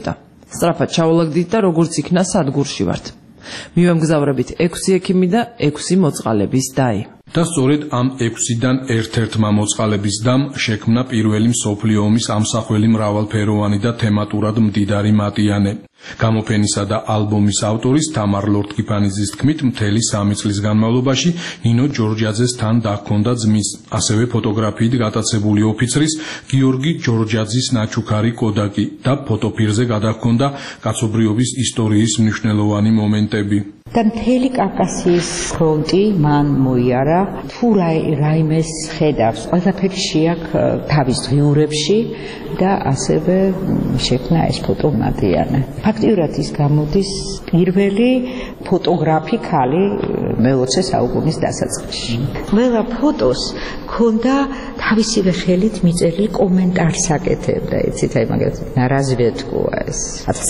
[SPEAKER 12] სწრაფად ჩავალაგდით და როგორც იქნა სადგურში ვართ. მივამგზავრებით 6 ექიმი და 6 მოწყალების დაი.
[SPEAKER 16] და სწორედ ამ 6-დან ერთ-ერთმა მოწყალების დამ შექმნა პირველი მსოფლიო ომის ამსახველი მრავალფეროვანი და თემატურად მდიდარი მატიანე. გამოფენისა და ალბომის ავტორის თამარ ლორთქიფანიძის თქმით, მთელი 3 წლის განმავლობაში ნინო ჯორჯაძეს თან დაგქონდა ძმის, ასევე ფოტოგრაფიით გატაცებული ოფიცრის გიორგი ჯორჯაძის ნაჩუქარი კოდაკი და ფოტოფირზე გადაგქონდა კაცობრიობის ისტორიის მნიშვნელოვანი მომენტები.
[SPEAKER 13] და მთელი კავკასიის ფრონტი მან მოიარა, თუ რაიმეს ხედავს, ყველაფერი შეაქვს თავის ღიურებში და ასევე შექმნა ეს ფოტომატიანე. ფაქტიურად ის გამოდის პირველი ფოტოგრაფი ქალი მე-20 საუკუნის დასაწყისში. ყველა ფოტოს ქონდა თავისივე ხელით მიწერილი კომენტარს აკეთებდა, იცით, აი მაგალითად ნარაზვეთკო ეს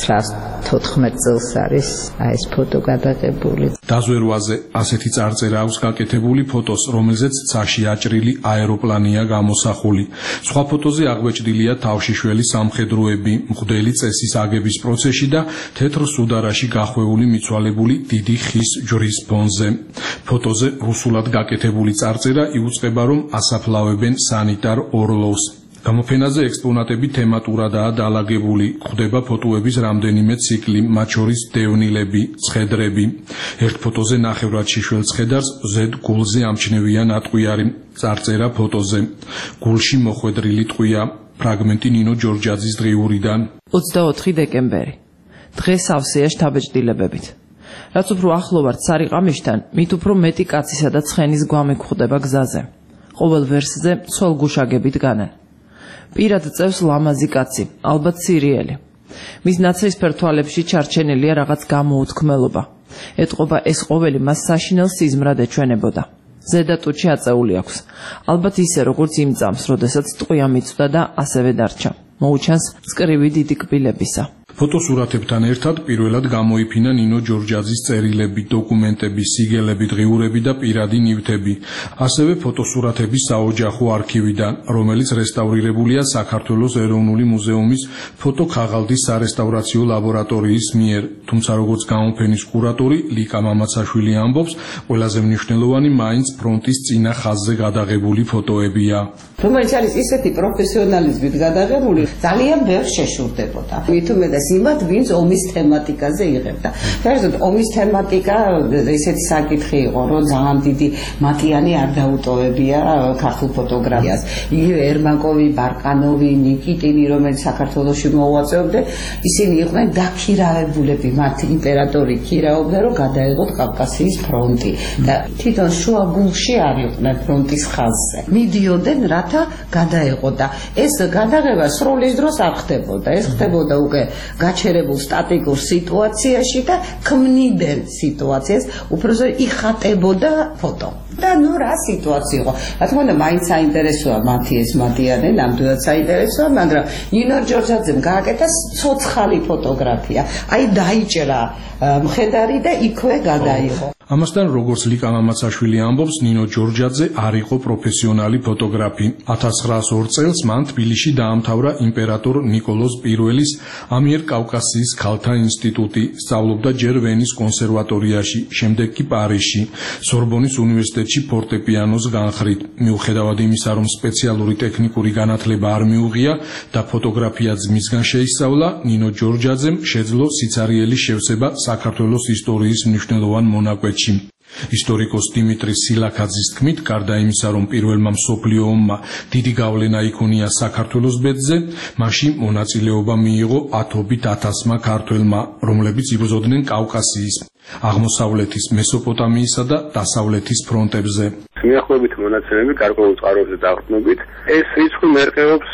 [SPEAKER 13] 1914 წელს არის ეს ფოტო გადაღებული.
[SPEAKER 16] დაზვერვაზე ასეთი წარწერა აქვს გაკეთებული ფოტოს, რომელზეც ცაში აჭრილი აეროპლანია გამოსახული. სხვა ფოტოზე აღბეჭდილია თავშიშველი სამხედროები, მღვდელი წესის აგების პროცესში და თეთრ სუდარაში გახვეული მიცვალებული დიდი ხის ჯვრის ფონზე. ფოტოზე რუსულად გაკეთებული წარწერა იუწყება, რომ ასაფლავებენ სანიტარ ორლოვს. გამოფენაზე ექსპონატები თემატურადაა დალაგებული, გვხვდება ფოტოების რამდენიმე ციკლი, მათ შორის დევნილები, ცხედრები. ერთ ფოტოზე ნახევრად შიშველ ცხედარს ზედ გულზე ამჩნევია ნატყვიარი, წარწერა ფოტოზე. გულში მოხვედრილი ტყვია, ფრაგმენტი ნინო ჯორჯაძის დღიურიდან.
[SPEAKER 12] 24 დეკემბერი. დღე სავსეა შთაბეჭდილებებით. რაც უფრო ახლო ვართ სარიყამიშთან, მით უფრო მეტი კაცისა და ცხენის გვამი გვხვდება გზაზე. ყოველ ვერსზე ცოლგუშაგებით განენ. პირად წევს ლამაზი კაცი, ალბათ სირიელი. მის ნაცრისფერ თვალებში ჩარჩენილია რაღაც გამოუთქმელობა. ეტყობა ეს ყოველი მას საშინელ სიზმრად ეჩვენებოდა. ზედა ტუჩი აწეული აქვს. ალბათ ისე როგორც იმ წამს, როდესაც ტყვია მიწვდა და ასევე დარჩა. მოუჩანს მწკრივი დიდი კბილებისა.
[SPEAKER 16] ფოტოსურათებთან ერთად პირველად გამოიფინა ნინო ჯორჯაძის წერილები, დოკუმენტები, სიგელები, დღიურები და პირადი ნივთები. ასევე ფოტოსურათების საოჯახო არქივიდან, რომელიც რესტავრირებულია საქართველოს ეროვნული მუზეუმის ფოტოქაღალდის სარესტავრაციო ლაბორატორიის მიერ. თუმცა როგორც გამოფენის კურატორი ლიკა მამაცაშვილი ამბობს, ყველაზე მნიშვნელოვანი მაინც ფრონტის წინა ხაზზე გადაღებული ფოტოებია.
[SPEAKER 14] რომელიც არის ისეთი პროფესიონალიზმით გადაღებული, ძალიან ბევრს შეშურდებოდა. მით უმეტეს იმათ, ვინც ომის თემატიკაზე იღებდა. საერთოდ ომის თემატიკა ესეთი საკითხი იყო, რომ ძალიან დიდი მატიანი არ დაუტოვებია ქართულ ფოტოგრაფიას. იგივე ერმაკოვი, ბარკანოვი, ნიკიტინი, რომელიც საქართველოში მოუაწეობდნენ, ისინი იყვნენ დაქირავებულები, მათ იმპერატორი ქირაობდა, რომ გადაეღოთ კავკასიის ფრონტი და თვითონ შუა გულში არ იყვნენ ფრონტის ხაზზე. მიდიოდნენ რათა გადაეღოთ და ეს გადაღება სროლის დროს არ ხდებოდა. ეს ხდებოდა უკვე გაჩერებულ სტატიკურ სიტუაციაში და ქმნიდნენ სიტუაციას, უბრალოდ იხატებოდა ფოტო. და ნუ რა სიტუაცია იყო. რა თქმა უნდა, მაინც საინტერესოა მათი ეს მატიანე, ნამდვილად საინტერესოა, მაგრამ ნინო ჯორჯაძემ გააკეთა ცოცხალი ფოტოგრაფია. აი დაიჭრა მხედარი და იქვე გადაიღო.
[SPEAKER 16] ამასთან, როგორც ლიკა მამაცაშვილი ამბობს, ნინო ჯორჯაძე არ იყო პროფესიონალი ფოტოგრაფი. 1902 წელს მან თბილისში დაამთავრა იმპერატორ ნიკოლოზ I-ის ამიერკავკასიის ქალთა ინსტიტუტი, სწავლობდა ჯერ ვენის კონსერვატორიაში, შემდეგ კი პარიზში, სორბონის უნივერსიტეტში ფორტეპიანოს განხრით. მიუხედავად იმისა, რომ სპეციალური ტექნიკური განათლება არ მიუღია და ფოტოგრაფიაც მისგან შეისწავლა, ნინო ჯორჯაძემ შეძლო სიცარიელი შევსება საქართველოს ისტორიის მნიშვნელოვან მონაკვეთში. ისტორიკოს დიმიტრი სილაქაძის თქმით, გარდა იმისა, რომ პირველმა მსოფლიო ომმა დიდი გავლენა იქონია საქართველოს ბედზე, მასში მონაწილეობა მიიღო ათობით ათასმა ქართველმა, რომლებიც იბრძოდნენ კავკასიის, აღმოსავლეთის, მესოპოტამიისა და დასავლეთის ფრონტებზე.
[SPEAKER 24] მიახლოებით მონაცემები გარკვეულ წყაროებზე დაყრდნობით, ეს რიცხვი მერყეობს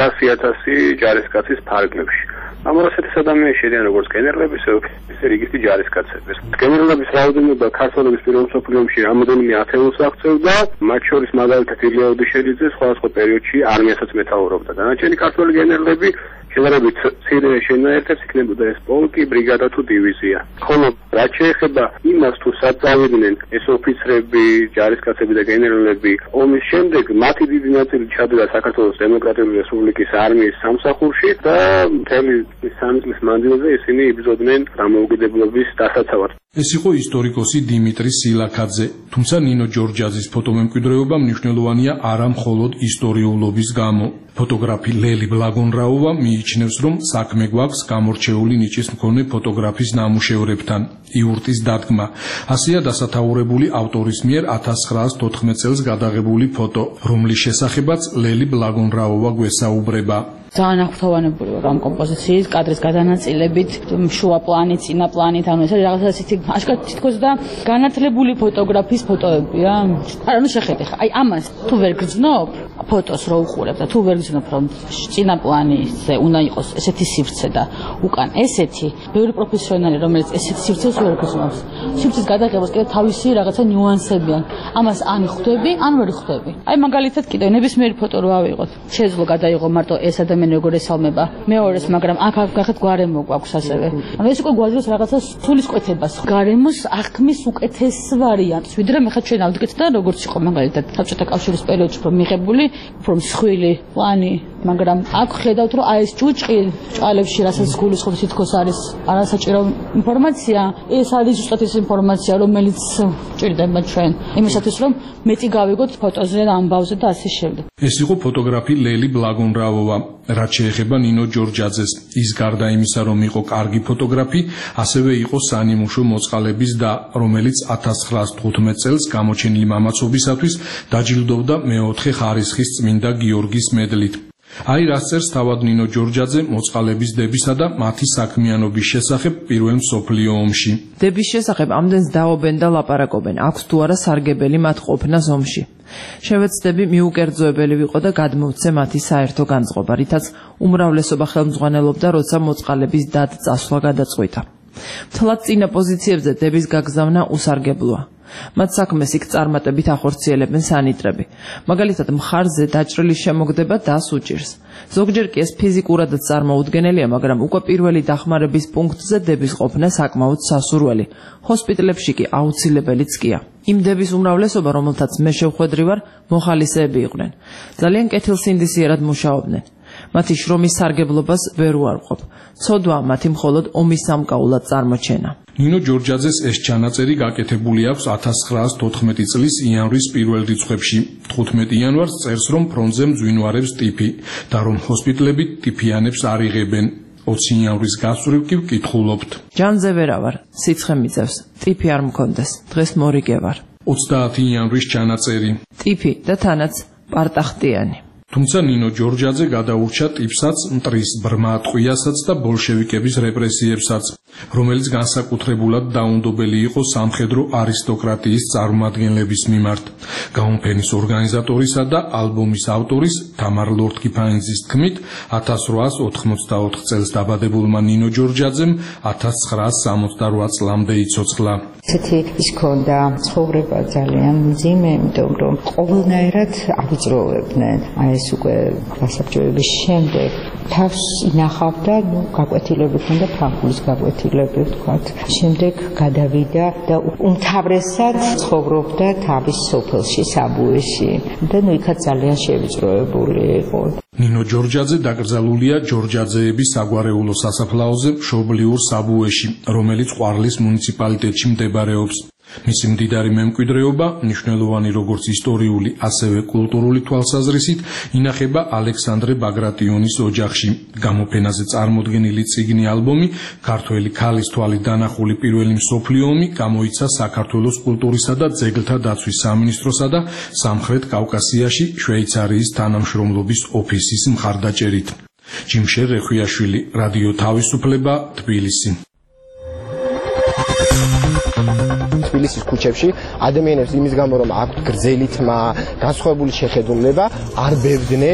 [SPEAKER 24] 200,000 ჯარისკაცის ფარგლებში. ამ 200,000 ადამიანს შედიან როგორც გენერლები, ისე რიგითი ჯარისკაცები. გენერლების რაოდენობა ქართველების პირველ მსოფლიო ომში რამოდენიმე ათეულს აღწევდა, მათ შორის მაგალითად ილია ოდიშელიძე სხვადასხვა პერიოდში არმიასაც მეთაურობდა. დანარჩენი ქართველი გენერლები შედარებით მცირე შენაერთებს იქნებოდა ეს პოლკი, ბრიგადა თუ დივიზია. ხოლო რაც შეეხება იმას, თუ სად წავიდნენ ეს ოფიცრები, ჯარისკაცები და გენერალები, ომის შემდეგ მათი დიდი ნაწილი ჩადდა საქართველოს დემოკრატიული რესპუბლიკის არმიის სამსახურში და მთელი 3 წლის მანძილზე ისინი იბრძოდნენ დამოუკიდებლობის დასაცავად.
[SPEAKER 16] ეს იყო ისტორიკოსი დიმიტრი სილაქაძე, თუმცა ნინო ჯორჯაძის ფოტომემკვიდრეობა მნიშვნელოვანია არა მხოლოდ ისტორიულობის გამო. ფოტოგრაფი ლელი ბლაგონრაოვა მიიჩნევს, რომ საქმე გვაქვს გამორჩეული ნიჭის მქონე ფოტოგრაფის ნამუშევრებთან. იურტის დადგმა. ასეა დასათაურებული ავტორის მიერ 1914 წელს გადაღებული ფოტო, რომლის შესახებაც ლელი ბლაგონრაოვა გვესაუბრება.
[SPEAKER 3] ძალიან აღფრთოვანებული ვარ ამ კომპოზიციის კადრის გადანაწილებით, შუა პლანი, წინა პლანით, ანუ ეს რაღაცა ისეთი აშკარად თითქოს და განათლებული ფოტოგრაფის ფოტოებია. არა, ნუ შეხედე ხა, აი ამას თუ ვერ გრძნობ ფოტოს რო უყურებ და თუ ვერ გრძნობ რომ წინა პლანიზე უნდა იყოს ესეთი სივრცე და უკან ესეთი, ბევრი პროფესიონალი რომელიც ესეთი სივრცეს ვერ გრძნობს. სივრცეს გადაღებას კიდე თავისი რაღაცა ნიუანსები აქვს. ამას ან ხვდები, ან ვერ ხვდები. აი მაგალითად კიდე ნებისმიერი ფოტო რო ავიღოთ. შეძლო გადაიღო მარტო ეს ადამიანი როგორ ესალმება მეორეს, მაგრამ აქ გახეთ გარემო გვაქვს ასევე. ანუ ეს უკვე გვაძლევს რაღაცა სულისკვეთებას, გარემოს აღქმის უკეთეს ვარიანტს, ვიდრე მე ხა ჩვენ ავდგეთ და როგორც იყო მაგალითად საბჭოთა კავშირის პერიოდში რომ მიღებული, უფრო მსხვილი პლანი, მაგრამ აქ ხედავთ რომ აი ეს ჭუჭყი ჭალებში რასაც გულისხმობს თითქოს არის არასაჭირო ინფორმაცია, ეს არის ზუსტად ის ინფორმაცია, რომელიც ჭირდება ჩვენ იმისათვის რომ მეტი გავიგოთ ფოტოზე და ამბავზე და ასე შემდეგ.
[SPEAKER 16] ეს იყო ფოტოგრაფი ლელი ბლაგონრაოვა. რაც შეეხება ნინო ჯორჯაძეს, ის გარდა იმისა, რომ იყო კარგი ფოტოგრაფი, ასევე იყო სანიმუშო მოწყალების და, რომელიც 1915 წელს გამოჩენილი მამაცობისათვის დაჯილდოვდა მეოთხე ხარისხის წმინდა გიორგის მედლით. აი რაც წერს თავად ნინო ჯორჯაძე მოწყალების დებისა და მათი საქმიანობის შესახებ პირველ მსოფლიო ომში.
[SPEAKER 12] დების შესახებ ამდენს დაობენ და ლაპარაკობენ, აქვს თუ არა სარგებელი მათ ყოფნას ომში. შევეცდები მიუკერძოებელი ვიყო და გადმოვცე მათი საერთო განწყობა, რითაც უმრავლესობა ხელმძღვანელობდა, როცა მოწყალების დად-წასვლა გადაწყვიტა. მთლად წინა პოზიციებზე დების გაგზავნა უსარგებლოა. მათ საქმეს იქ წარმატებით ახორციელებენ სანიტრები. მაგალითად, მხარზე დაჭრილი შემოგდება დას უჭირს. ზოგჯერ კი ეს ფიზიკურადაც წარმოუდგენელია, მაგრამ უკვე პირველი დახმარების პუნქტზე დების ყოფნა საკმაოდ სასურველი. ჰოსპიტალებში კი აუცილებელიც კია. იმ დების უმრავლესობა, რომელთაც მე შევხვედრი ვარ, მოხალისეები იყვნენ. ძალიან კეთილსინდისიერად მუშაობდნენ. მათი შრომის სარგებლობას ვერ უარყოფ. ცოდვა მათი მხოლოდ ომის სამკაულად წარმოჩენა.
[SPEAKER 16] ნინო ჯორჯაძეს ეს ჩანაწერი გაკეთებული აქვს 1914 წლის იანვრის პირველ რიცხვებში. 15 იანვარს წერს, რომ ფრონტზე მძვინვარებს ტიფი და რომ ჰოსპიტალები ტიფიანებს არ იღებენ. 20 იანვრის გასწვრივ კი ვკითხულობთ.
[SPEAKER 12] ჯანზე ვერა ვარ, სიცხე მიწევს, ტიფი არ მქონდეს, დღეს მორიგე ვარ.
[SPEAKER 16] 30 იანვრის ჩანაწერი.
[SPEAKER 12] ტიფი და თანაც პარტახტიანი.
[SPEAKER 16] თუმცა ნინო ჯორჯაძე გადაურჩა ტიფსაც, მტრის ბრმა ტყვიასაც და ბოლშევიკების რეპრესიებსაც, რომელიც განსაკუთრებულად დაუნდობელი იყო სამხედრო არისტოკრატიის წარმომადგენლების მიმართ. გამოფენის ორგანიზატორისა და ალბომის ავტორის თამარ ლორთქიფანიძის თქმით, 1884 წელს დაბადებულმა ნინო ჯორჯაძემ 1968 წლამდე იცოცხლა.
[SPEAKER 13] ესეთი ის ქონდა ცხოვრება ძალიან მძიმე, იმიტომ რომ ყოველნაირად ავიწროვებდნენ. აი ეს უკვე გასაბჭოების შემდეგ თავს ინახავდა, გაკვეთილები ქონდა, ფრანგულის გაკვეთილები ვთქვათ. შემდეგ გადავიდა და უმთავრესად ცხოვრობდა თავის სოფელში, საბუეში და იქაც ძალიან შევიწროებული იყო.
[SPEAKER 16] ნინო ჯორჯაძე დაკრძალულია ჯორჯაძეების საგვარეულო სასაფლაოზე მშობლიურ საბუეში, რომელიც ყვარლის მუნიციპალიტეტში მდებარეობს. მისი მდიდარი მემკვიდრეობა, მნიშვნელოვანი როგორც ისტორიული, ასევე კულტურული თვალსაზრისით, ინახება ალექსანდრე ბაგრატიონის ოჯახში. გამოფენაზე წარმოდგენილი წიგნი ალბომი „ქართველი ქალის თვალით დანახული პირველი მსოფლიო ომი“ გამოიცა საქართველოს კულტურისა და ძეგლთა დაცვის სამინისტროსა და სამხრეთ კავკასიაში შვეიცარიის თანამშრომლობის ოფისის მხარდაჭერით. ჯიმშერ რეხვიაშვილი, რადიო თავისუფლება, თბილისი.
[SPEAKER 7] თბილისის ქუჩებში ადამიანებს იმის გამო რომ აქვთ გრძელი თმა, განსხვავებული შეხედულება, არ ბევრდნენ.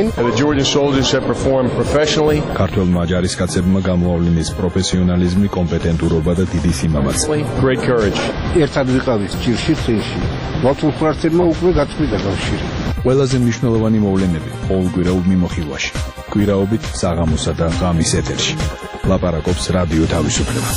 [SPEAKER 8] ქართველმა ჯარისკაცებმა გამოავლინეს პროფესიონალიზმი, კომპეტენტურობა და დიდი სიმამაცე.
[SPEAKER 15] ერთად ვიყავით ჭირში წინში. მოცულხარცებმა უკვე გაწყვიტა კავშირი.
[SPEAKER 8] ყველაზე მნიშვნელოვანი მოვლენები ყოველკვირეულ მიმოხილვაში. კვირაობით საღამოსა და ღამის ეთერში. ლაპარაკობს რადიო თავისუფლება.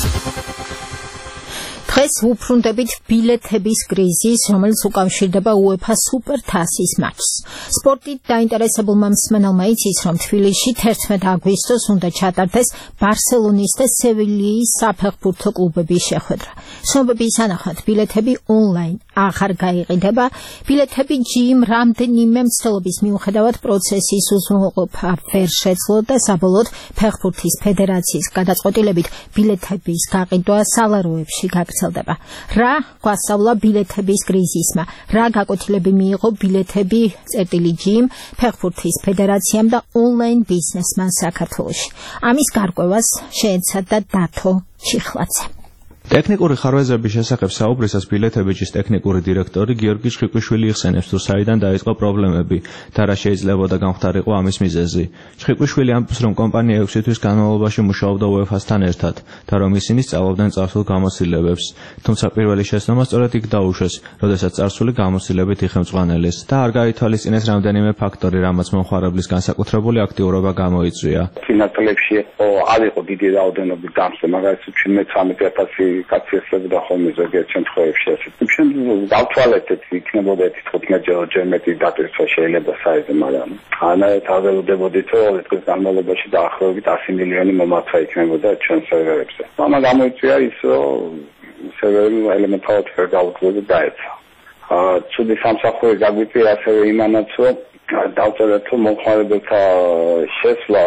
[SPEAKER 2] დღეს ვუბრუნდებით ბილეთების კრიზისს, რომელიც უკავშირდება UEFA სუპერთასის მატჩს. სპორტით დაინტერესებულმა მსმენელმა იცის, რომ თბილისში 11 აგვისტოს უნდა ჩატარდეს ბარსელონის და სევილიის საფეხბურთო კლუბების შეხვედრა. ცნობების თანახმად ბილეთები ონლაინ აღარ გაიყიდება. ბილეთები ჯიმ რამდენიმე მცდელობის მიუხედავად პროცესის უზრუნველყოფა ვერ შეძლო და საბოლოოდ ფეხბურთის ფედერაციის გადაწყვეტილებით ბილეთების გაყიდვა სალაროებში გაგრძელდება. რა გვასწავლა ბილეთების კრიზისმა? რა გაკვეთილები მიიღო ბილეთები წერტილი-ჯიმ, ფეხბურთის ფედერაციამ და ონლაინ ბიზნესმან საქართველოში? ამის გარკვევას შეეცადა დათო ჩიხლაძე.
[SPEAKER 17] ტექნიკური ხარვეზების შესახებ საუბრისას ბილეთებიჯის ტექნიკური დირექტორი გიორგი ჩხიკვიშვილი იხსენებს, თუ საიდან დაიწყო პრობლემები და რა შეიძლებოდა გამხდარიყო ამის მიზეზი. ჩხიკვიშვილი ამბობს, რომ კომპანია 6 თვის განმავლობაში მუშაობდა UEFA-სთან ერთად და რომ ისინი სწავლობდნენ წარსულ გამოცდილებებს. თუმცა პირველი შეცდომა სწორედ იქ დაუშვეს, როდესაც წარსული გამოცდილებით იხელმძღვანელეს და არ გაითვალისწინეს რამდენიმე ფაქტორი, რამაც მომხმარებლის განსაკუთრებული აქტიურობა გამოიწვია.
[SPEAKER 24] წინაწლებში არ იყო დიდი რაოდენობის დამსვე, მაგალითად 17-18,000 კაცი ესებოდა ხოლმე ზოგიერთ შემთხვევებში ასეთ. დავთვალეთეთ, იქნებოდა 15 მეტი დატვირთვა შეიძლება საერთოდ, მაგრამ ანაეთ აღელოდებოდით, რომ დღის განმავლობაში დაახლოებით 100 მილიონი მომართვა იქნებოდა ჩვენ სერვერებზე. მაგრამ გამოიწვია ის, რომ სერვერები ელემენტარულად ვერ გაუძლო და დაეცა. ცუდი სამსახური გაგვიწია ასევე იმანაც, რომ დავწერეთ, რომ მომხმარებელთა შესვლა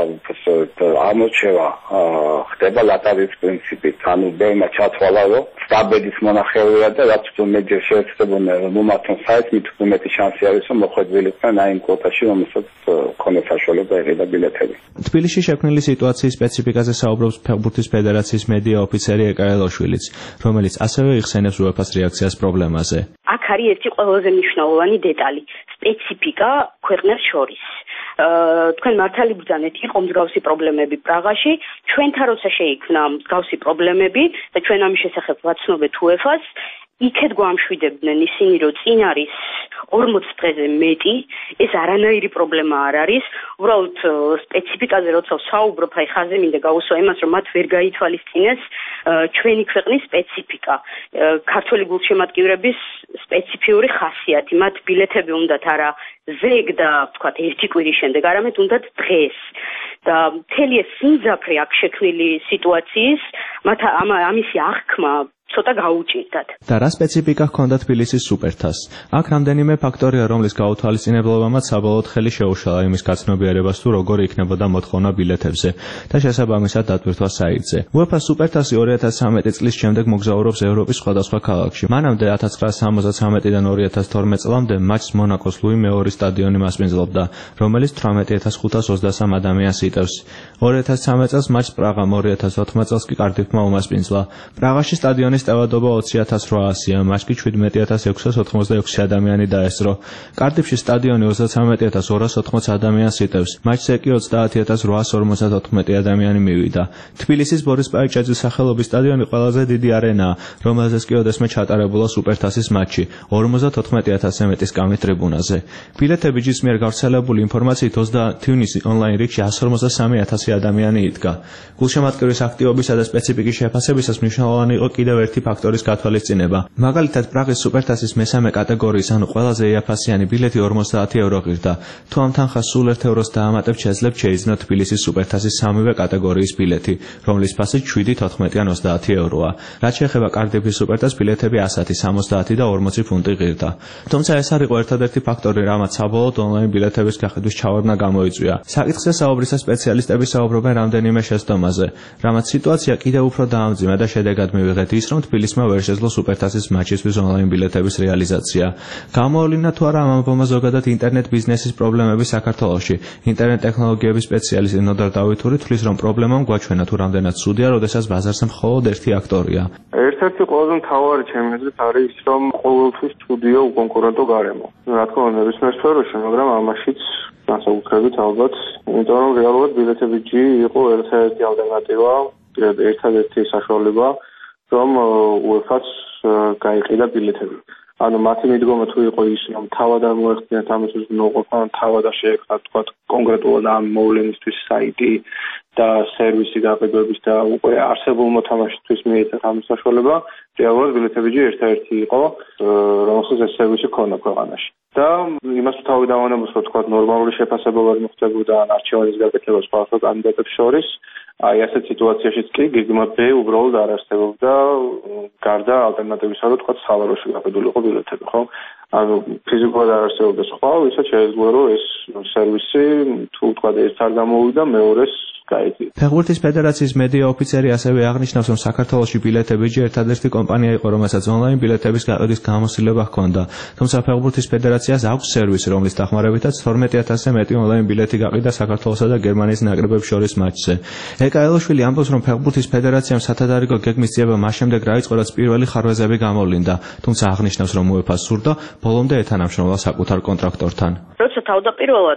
[SPEAKER 24] ამორჩევა ხდება ლატარიის პრინციპით. ანუ ბევრმა ჩათვალა, რომ სტაბედის მონახევრია და რაც უმეტეს შეეცდებოდნენ რომ მომართონ საიტს, მით უმეტი შანსი არის, რომ მოხვედრილიყვნენ აი იმ კვოტაში, რომელსაც ქონდა საშუალება ეყიდა ბილეთები.
[SPEAKER 17] თბილისში შექმნილი სიტუაციის სპეციფიკაზე საუბრობს ფეხბურთის ფედერაციის მედია ოფიცერი ეკაელოშვილიც, რომელიც ასევე იხსენებს UEFA-ს რეაქციას პრობლემაზე.
[SPEAKER 25] აქ არის ერთი ყველაზე მნიშვნელოვანი დეტალი, სპეციფიკა ქვეყნებს შორის. თქვენ მართალი ბრძანეთ, იყო მსგავსი პრობლემები პრაღაში, ჩვენთან როცა შეიქმნა მსგავსი პრობლემები და ჩვენ ამის შესახებ ვაცნობეთ UEFA-ს, იქეთ გვამშვიდებდნენ ისინი, რომ წინ არის 40 დღეზე მეტი, ეს არანაირი პრობლემა არ არის. უბრალოდ სპეციფიკაზე როცა ვსაუბრობ, აი ხაზე მინდა გაუსვა იმას, რომ მათ ვერ გაითვალისწინეს ჩვენი ქვეყნის სპეციფიკა, ქართველი გულშემატკივრების სპეციფიური ხასიათი. მათ ბილეთები უნდათ არა ზეგ და ვთქვათ ერთი კვირის შემდეგ, არამედ უნდათ დღეს. და მთელი ეს სიმძაფრე აქ შექმნილი სიტუაციის, მათ ამისი აღქმა ცოტა გაუჭირდათ.
[SPEAKER 17] და რა სპეციფიკა ჰქონდა თბილისის სუპერთასს? აქ რამდენიმე ფაქტორია, რომლის გაუთვალისწინებლობამაც საბოლოოდ ხელი შეუშალა იმის გაცნობიერებას, თუ როგორი იქნებოდა მოთხოვნა ბილეთებზე და შესაბამისად დატვირთვა საიტზე. UEFA სუპერთასი 2013 წლის შემდეგ მოგზაურობს ევროპის სხვადასხვა ქალაქში. მანამდე 1973-დან 2012 წლამდე მატჩს მონაკოს ლუი მეორე სტადიონი მასპინძლობდა, რომელიც 18523 ადამიანს იტევს. 2013 წელს მატჩს პრაღამ, 2014 წელს კი კარდიფმა უმასპინძლა. პრაღაში სტადიონის სტევადობა 20800-ია, მაშკი 17686 ადამიანი დაესწრო. კარდიფში სტადიონი 33280 ადამიანს იტევს. მატჩზე კი 30854 ადამიანი მივიდა. თბილისის ბორის პაიჭაძის სახელობის სტადიონი ყველაზე დიდი არენაა, რომელზეც კი ოდესმე ჩატარებულა სუპერთასის მატჩი 54000-ზე მეტი სკამის ტრიბუნაზე. ბილეთებიჯის მიერ გავრცელებული ინფორმაციით 30 ივნისის ონლაინ რიგში 153000 ადამიანი იდგა. გულშემატკივრის აქტივობისა და სპეციფიკის შეფასებისას მნიშვნელოვანი იყო კიდევ ერთი ფაქტორის გათვალისწინება. მაგალითად, პრაღის სუპერთასის მესამე კატეგორიის, ანუ ყველაზე იაფასიანი ბილეთი 50 евро ღირდა. თუ ამ თანხას სულ 1 ევროს დაამატებთ, შეძლებთ შეიძინოთ თბილისის სუპერთასის სამივე კატეგორიის ბილეთი, რომლის ფასი 7, 14 ან 20 ევროა. რაც შეეხება კარდიფის სუპერთასს, ბილეთები 100, 70 და 40 ფუნტი ღირდა. თუმცა ეს არ იყო ერთადერთი ფაქტორი, რამაც საბოლოოდ ონლაინ ბილეთების გაყიდვის ჩავარდნა გამოიწვია. საკითხზე საუბრისას სპეციალისტები საუბრობენ რამდენიმე შეცდომაზე, რამაც სიტუაცია კიდევ უფრო დაამძიმა და შედეგად მივიღეთ ის, რომ თბილისმა ვერ შეძლო სუპერთასის მატჩისთვის ონლაინ ბილეთების რეალიზაცია. Გამოავლინა თუ არა ამ ამბავმა ზოგადად ინტერნეტ ბიზნესის პრობლემები საქართველოში. ინტერნეტ ტექნოლოგიების სპეციალისტი ნოდარ დავითური თვლის, რომ პრობლემამ გვაჩვენა თუ რამდენად ცუდია, როდესაც ბაზარზე მხოლოდ ერთი აქტორია.
[SPEAKER 5] ერთ-ერთი ყველაზე მთავარი ჩემი აზრით არის ის, რომ ყოველთვის ცუდია უკონკურენტო გარემო. რა თქმა უნდა, ნებისმიერ სფეროში, მაგრამ ამაშიც განსაკუთრებით ალბათ, იმიტომ რომ რეალურად ბილეთები იყო ერთ-ერთი ალტერნატივა, ერთადერთი საშუალება, რომ UEFA-ს გაიყიდა ბილეთები. ანუ მათი მიდგომა თუ იყო ის, რომ თავად არ მოეხდინათ ამისთვის მოყოფა, თავად არ შეექმნათ თქვა კონკრეტულად ამ მოვლენისთვის საიტი და სერვისი გაყიდვების და უკვე არსებულ მოთამაშისთვის მიეცათ ამის საშუალება, რეალურად ბილეთები ერთადერთი იყო, რომელსაც ეს სერვისი ქონდა ქვეყანაში. და იმას თავი დავანებოს, რომ თქვა ნორმალური შეფასებები მოხდებოდა ან არჩევანის გაკეთება სხვა კანდიდატებს შორის. აი ასეთ სიტუაციაშიც კი გეგმები უბრალოდ არ არსებობდა გარდა ალტერნატივისა, რომ თქვა სალაროში გაყიდულიყო ბილეთები, ხო? ანუ ფიზიკურად არ არსებობდა სხვა, ვისაც შეეძლო რომ ეს სერვისი თუ თქვა ერთ არ გამოვიდა, მეორეს გაიწია.
[SPEAKER 17] ფეხბურთის ფედერაციის მედია ოფიცერი ასევე აღნიშნავს, რომ საქართველოში ბილეთებიჯი ერთადერთი კომპანია იყო, რომელსაც ონლაინ ბილეთების გაყიდვის გამოცდილება ჰქონდა. თუმცა ფეხბურთის ფედერაციას აქვს სერვისი, რომლის დახმარებითაც 12000-ზე მეტი ონლაინ ბილეთი გაყიდა საქართველოსა და გერმანიის ნაკრებებს შორის მატჩზე. ეკა ელოშვილი ამბობს, რომ ფეხბურთის ფედერაციამ სათადარიგო გეგმის ძიება მას შემდეგ რაიწყო, რაც პირველი ხარვეზები გამოვლინდა, თუმცა აღნიშნავს, რომ UEFA-ს სურდა ბოლომდე ეთანამშრომლა საკუთარ კონტრაქტორთან.
[SPEAKER 25] როცა თავდაპირველად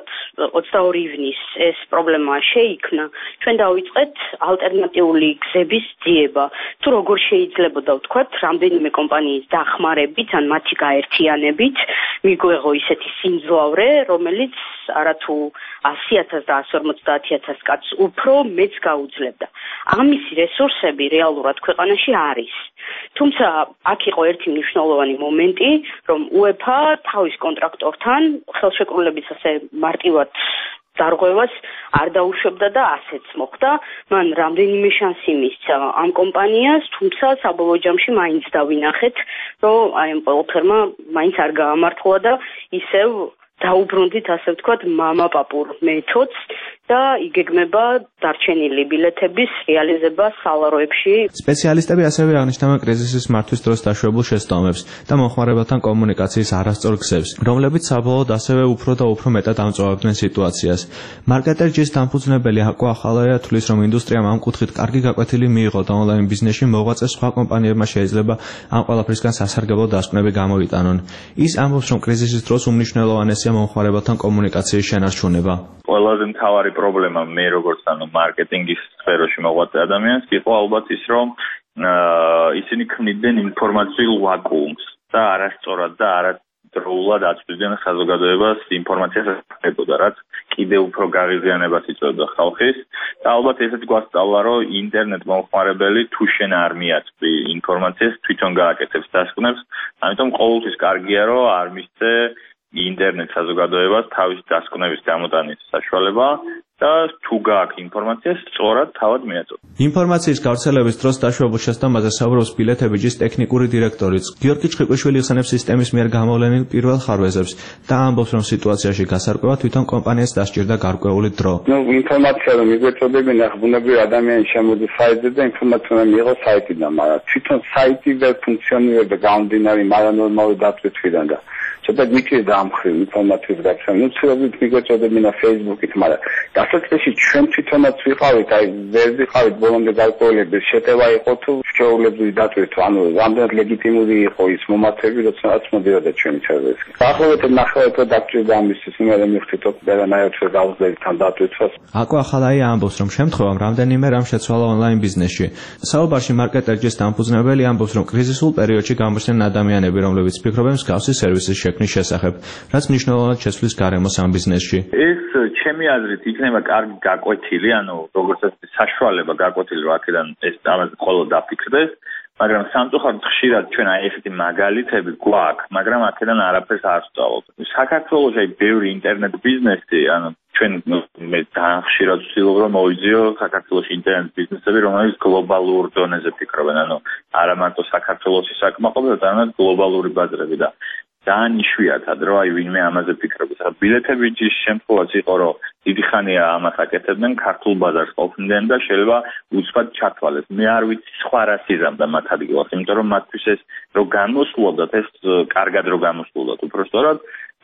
[SPEAKER 25] 22 ივნის ეს პრობლემა შეიქმნა, ჩვენ დავიწყეთ ალტერნატიული გზების ძიება. თუ როგორ შეიძლებოდა ვთქვათ, რამდენიმე კომპანიის დახმარებით ან მათი გაერთიანებით მიგვეღო ისეთი სიმძლავრე, რომელიც არათუ 100,000 და 150,000 კაცს უფრო მეც გაუძლებდა. ამის რესურსები რეალურად ქვეყანაში არის. თუმცა აქ იყო ერთი მნიშვნელოვანი მომენტი, რომ UEFA თავის კონტრაქტორთან ხელშეკრულების ასე მარტივად დარღვევას არ დაუშვებდა და ასეც მოხდა. მან რამდენიმე შანსი მისცა ამ კომპანიას, თუმცა საბოლოო ჯამში მაინც დავინახეთ, რომ აი ამ ყველაფერმა მაინც არ გაამართლა და ისევ დაუბრუნდით, ასე ვთქვათ, მამაპაპურ მეთოდს და იგეგმება დარჩენილი ბილეთების რეალიზება სალაროებში.
[SPEAKER 17] სპეციალისტები ასევე აღნიშნავენ კრიზისის მართვის დროს დაშვებულ შესწავლებს და მომხმარებელთან კომუნიკაციის არასწორ გზებს, რომლებიც საბოლოოდ ასევე უფრო და უფრო მეტად ამწვავებდნენ სიტუაციას. მარკეტერჯის დამფუძნებელი აკო ახალაია თვლის, რომ ინდუსტრიამ ამ კუთხით კარგი გაკვეთილი მიიღო და ონლაინ ბიზნესში მოღვაწე სხვა კომპანიებმა შეიძლება ამ ყველაფრისგან სასარგებლო დასკვნები გამოიტანონ. ის ამბობს, რომ კრიზისის დროს უმნიშვნელოვანესია მომხმარებელთან კომუნიკაციის შენარჩუნება.
[SPEAKER 18] ყველაზე მთავარი პრობლემა მე როგორც მარკეტინგის სფეროში მოღვაწე ადამიანს იყო ალბათ ის, რომ ისინი ქმნიდნენ ინფორმაციულ ვაკუუმს და არასწორად და არადროულად აწვდიდნენ საზოგადოებას ინფორმაციას ეხებოდა, რაც კიდევ უფრო გაღიზიანებას იწვევდა ხალხის და ალბათ ესეც გვასწავლა, რომ ინტერნეტ მომხმარებელი თუ შენ არ მიაწვდი ინფორმაციას, თვითონ გააკეთებს დასკვნებს, ამიტომ ყოველთვის კარგია, რომ არ მისცე ინტერნეტ საზოგადოებას თავის დასკვნების გამოტანის საშუალება და თუ გააქვს ინფორმაცია, სწორად თავად მიაწოდო.
[SPEAKER 17] ინფორმაციის გავრცელების დროს დაშვებულ შესწავლაზე საუბრობს ბილეთებიჯის ტექნიკური დირექტორიც გიორგი ჭყიყვიშვილი, იხსენებს სისტემის მიერ გამოვლენილ პირველ ხარვეზებს და ამბობს, რომ სიტუაციაში გასარკვევა თვითონ კომპანიას დასჭირდა გარკვეული დრო.
[SPEAKER 15] ინფორმაცია რომ მიგვეწოდებინა, ბუნებრივი ადამიანი შემოდის საიტზე და ინფორმაცია მიიღო საიტიდან, მაგრამ თვითონ საიტი ვერ ფუნქციონირებდა გამომდინარე მარანორმალური დატვირთვიდან და ცოტა გვიჭირდა ამ მხრივ ინფორმაციის გაცემა. ნუ ცდილობთ მიგვეწოდებინა Facebook-ით, მაგრამ დასაწყისში ჩვენ თვითონაც ვიყავით, აი ვერ ვიყავით ბოლომდე გარკვეულების შეტევა იყო თუ შეუძლებელი დატვირთვა, ანუ რამდენად ლეგიტიმური იყო ის მომართვები, როდესაც მოდიოდა ჩვენი სერვისი. დაახლოებით ნახევარი დრო დაგჭირდა ამისთვის, იმედა მივხვდით ყველანაირად შეგავსდებით ამ დატვირთვას.
[SPEAKER 17] აკო ახალაია ამბობს, რომ შემთხვევამ რამდენიმე რამ შეცვალა ონლაინ ბიზნესში. საუბარში მარკეტერჯის დამფუძნებელი ამბობს, რომ კრიზისულ პერიოდში გამოჩნდნენ ადამიანები, რომლებიც ფიქრობენ მსგავსი სერვისის შექმნის შესახებ, რაც მნიშვნელოვნად შეცვლის გარემოს ამ ბიზნესში.
[SPEAKER 18] ეს ჩემი აზრით იქნება კარგი გაკვეთილი, ანუ როგორც საშუალება გაკვეთილი, რომ აქედან ეს ამაზე მხოლოდ დაფიქრდეს, მაგრამ სამწუხაროდ ხშირად ჩვენ აი ესეთი მაგალითები გვაქვს, მაგრამ აქედან არაფერს არ ვსწავლობ. საქართველოში აი ბევრი ინტერნეტ ბიზნესი, ანუ ჩვენ მე ხშირად ვცდილობ რომ მოვიძიო საქართველოში ინტერნეტ ბიზნესები, რომელიც გლობალურ დონეზე ფიქრობენ, ანუ არა მარტო საქართველოში საკმაყოფილო, არამედ გლობალური ბაზრები და ძალიან იშვიათად რომ აი ვინმე ამაზე ფიქრობს. ბილეთები ჯის შემთხვევაც იყო რომ დიდი ხანია ამას აკეთებდნენ ქართულ ბაზარს ყოფნდნენ და შეიძლება უცბად ჩათვალეს. მე არ ვიცი სხვა რა სიზამდა მათ ადგილას, იმიტომ რომ მათთვის ეს რო გამოსულოდათ ეს კარგად რო გამოსულოდათ უბრალოდ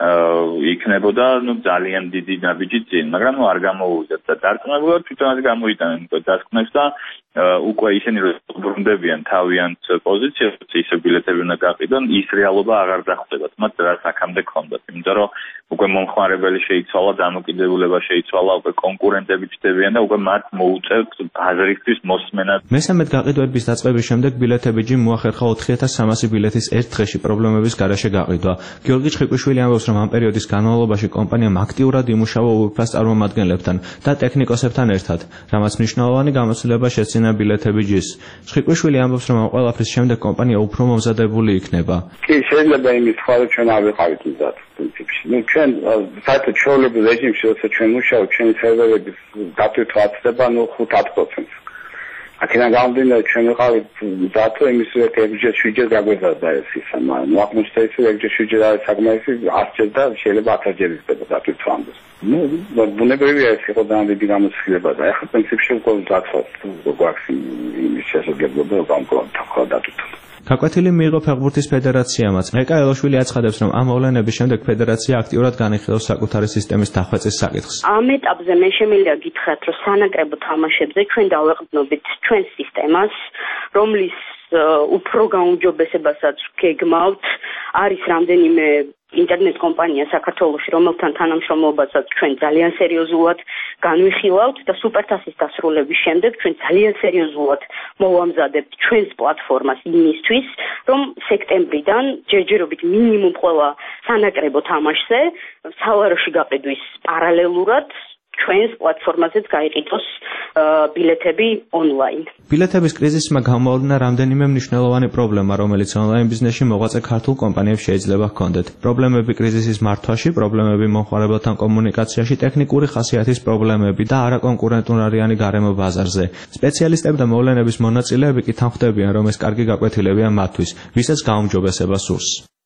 [SPEAKER 18] იქნებოდა ძალიან დიდი ნაბიჯი წინ, მაგრამ არ გამოუვიდათ და დარწმუნებულად თვითონაც გამოიტანენ დასკვნებს და უკვე ისინი რომ ბრუნდებიან თავიანთ პოზიციებს, ისე ბილეთები უნდა გაყიდონ, ის რეალობა აღარ დახვდებათ მათ რაც აქამდე ჰქონდათ, იმიტომ რომ უკვე მომხმარებელი შეიცვალა, დამოკიდებულება შეიცვალა, უკვე კონკურენტები ჩნდებიან და უკვე მათ მოუწევთ ბაზრისთვის მოსმენა.
[SPEAKER 17] მესამედ გაყიდვების დაწყების შემდეგ ბილეთები ჯიმ მოახერხა 4300 ბილეთის ერთ დღეში პრობლემების გარეშე გაყიდვა. გიორგი ჩხიკვიშვილი ამბობს, რომ ამ პერიოდის განმავლობაში კომპანიამ აქტიურად იმუშავა უეფას წარმომადგენლებთან და ტექნიკოსებთან ერთად, რამაც მნიშვნელოვანი გამოცდილება შეძინა ბილეთები ჯის. ჩხიკვიშვილი ამბობს, რომ ამ ყველაფრის შემდეგ კომპანია უფრო მომზადებული იქნება.
[SPEAKER 15] კი, შეიძლება იმის თქვა, რომ ჩვენ არ ვიყავით მზად პრინციპში. ჩვენ საერთოდ ჩვეულებრივ რეჟიმში, როცა ჩვენ მუშაობთ, ჩვენი სერვერების დატვირთვა აცდება 5-10%. აქედან გამომდინარე ჩვენ ვიყავით მზად, რომ იმის ერთ 6-7-ჯერ გაგვეზარდა ეს ისა, მაგრამ აღმოჩნდა ის, რომ 6-7-ჯერ არის საკმარისი 100-ჯერ და შეიძლება 1000-ჯერ იქნება დატვირთვამდე. ბუნებრივია ეს იყო ძალიან დიდი გამოცდილება და ახლა პრინციპში უკვე დაცვათ გვაქვს იმის შესაძლებლობა რომ გამოვთქვა დატვირთვა.
[SPEAKER 17] გაკვეთილი მიიღო ფეხბურთის ფედერაციამაც. რეკა ელოშვილი აცხადებს, რომ ამ მოვლენების შემდეგ ფედერაცია აქტიურად განიხილავს საკუთარი სისტემის დახვეწის საკითხს.
[SPEAKER 25] ამ ეტაპზე მე შემიძლია გითხრათ, რომ სანაკრებო თამაშებზე ჩვენ დავეყრდნობით ჩვენ სისტემას, რომლის უფრო გაუმჯობესებასაც გეგმავთ. არის რამდენიმე ინტერნეტ კომპანია საქართველოში, რომელთან თანამშრომლობასაც ჩვენ ძალიან სერიოზულად განვიხილავთ და სუპერთასის დასრულების შემდეგ ჩვენ ძალიან სერიოზულად მოვამზადებთ ჩვენს პლატფორმას იმისთვის, რომ სექტემბრიდან ჯერჯერობით მინიმუმ ყველა სანაკრებო თამაშზე სალაროში გაყიდვის პარალელურად ჩვენს პლატფორმაზეც გაიყიდოს ბილეთები ონლაინ.
[SPEAKER 17] ბილეთების კრიზისმა გამოავლინა რამდენიმე მნიშვნელოვანი პრობლემა, რომელიც ონლაინ ბიზნესში მოღვაწე ქართულ კომპანიებს შეიძლება ჰქონდეთ. პრობლემები კრიზისის მართვაში, პრობლემები მომხმარებელთან კომუნიკაციაში, ტექნიკური ხასიათის პრობლემები და არაკონკურენტუნარიანი გარემო ბაზარზე. სპეციალისტები და მოვლენების მონაწილეები კი თანხმდებიან, რომ ეს კარგი გაკვეთილებია მათთვის, ვისაც გაუმჯობესება სურს.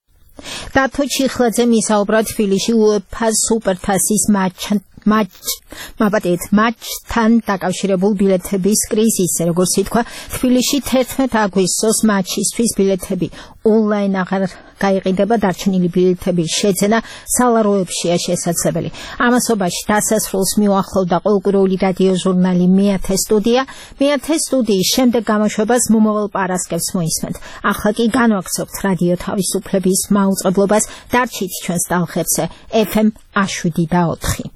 [SPEAKER 2] დათო ჩიხლაძე მისაუბრა თბილისში უეფა-ს სუპერთასის მატჩთან დაკავშირებულ ბილეთების კრიზისზე, როგორც ითქვა, თბილისში 11 აგვისტოს მატჩისთვის ბილეთები ონლაინ აღარ გაიყიდება, დარჩენილი ბილეთების შეძენა სალაროებშია შესაძლებელი. ამასობაში დასასრულს მიუახლოვდა ყოველკვირეული რადიო ჟურნალი მეათე სტუდია. მეათე სტუდიის შემდეგ გამოშვებას მომავალ პარასკევს მოისმენთ. ახლა კი განვაგრძობთ რადიო თავისუფლების მაუწყებლობას. დარჩით ჩვენს ტალღებზე FM 7/4.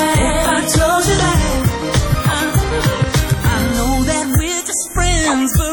[SPEAKER 6] Friends,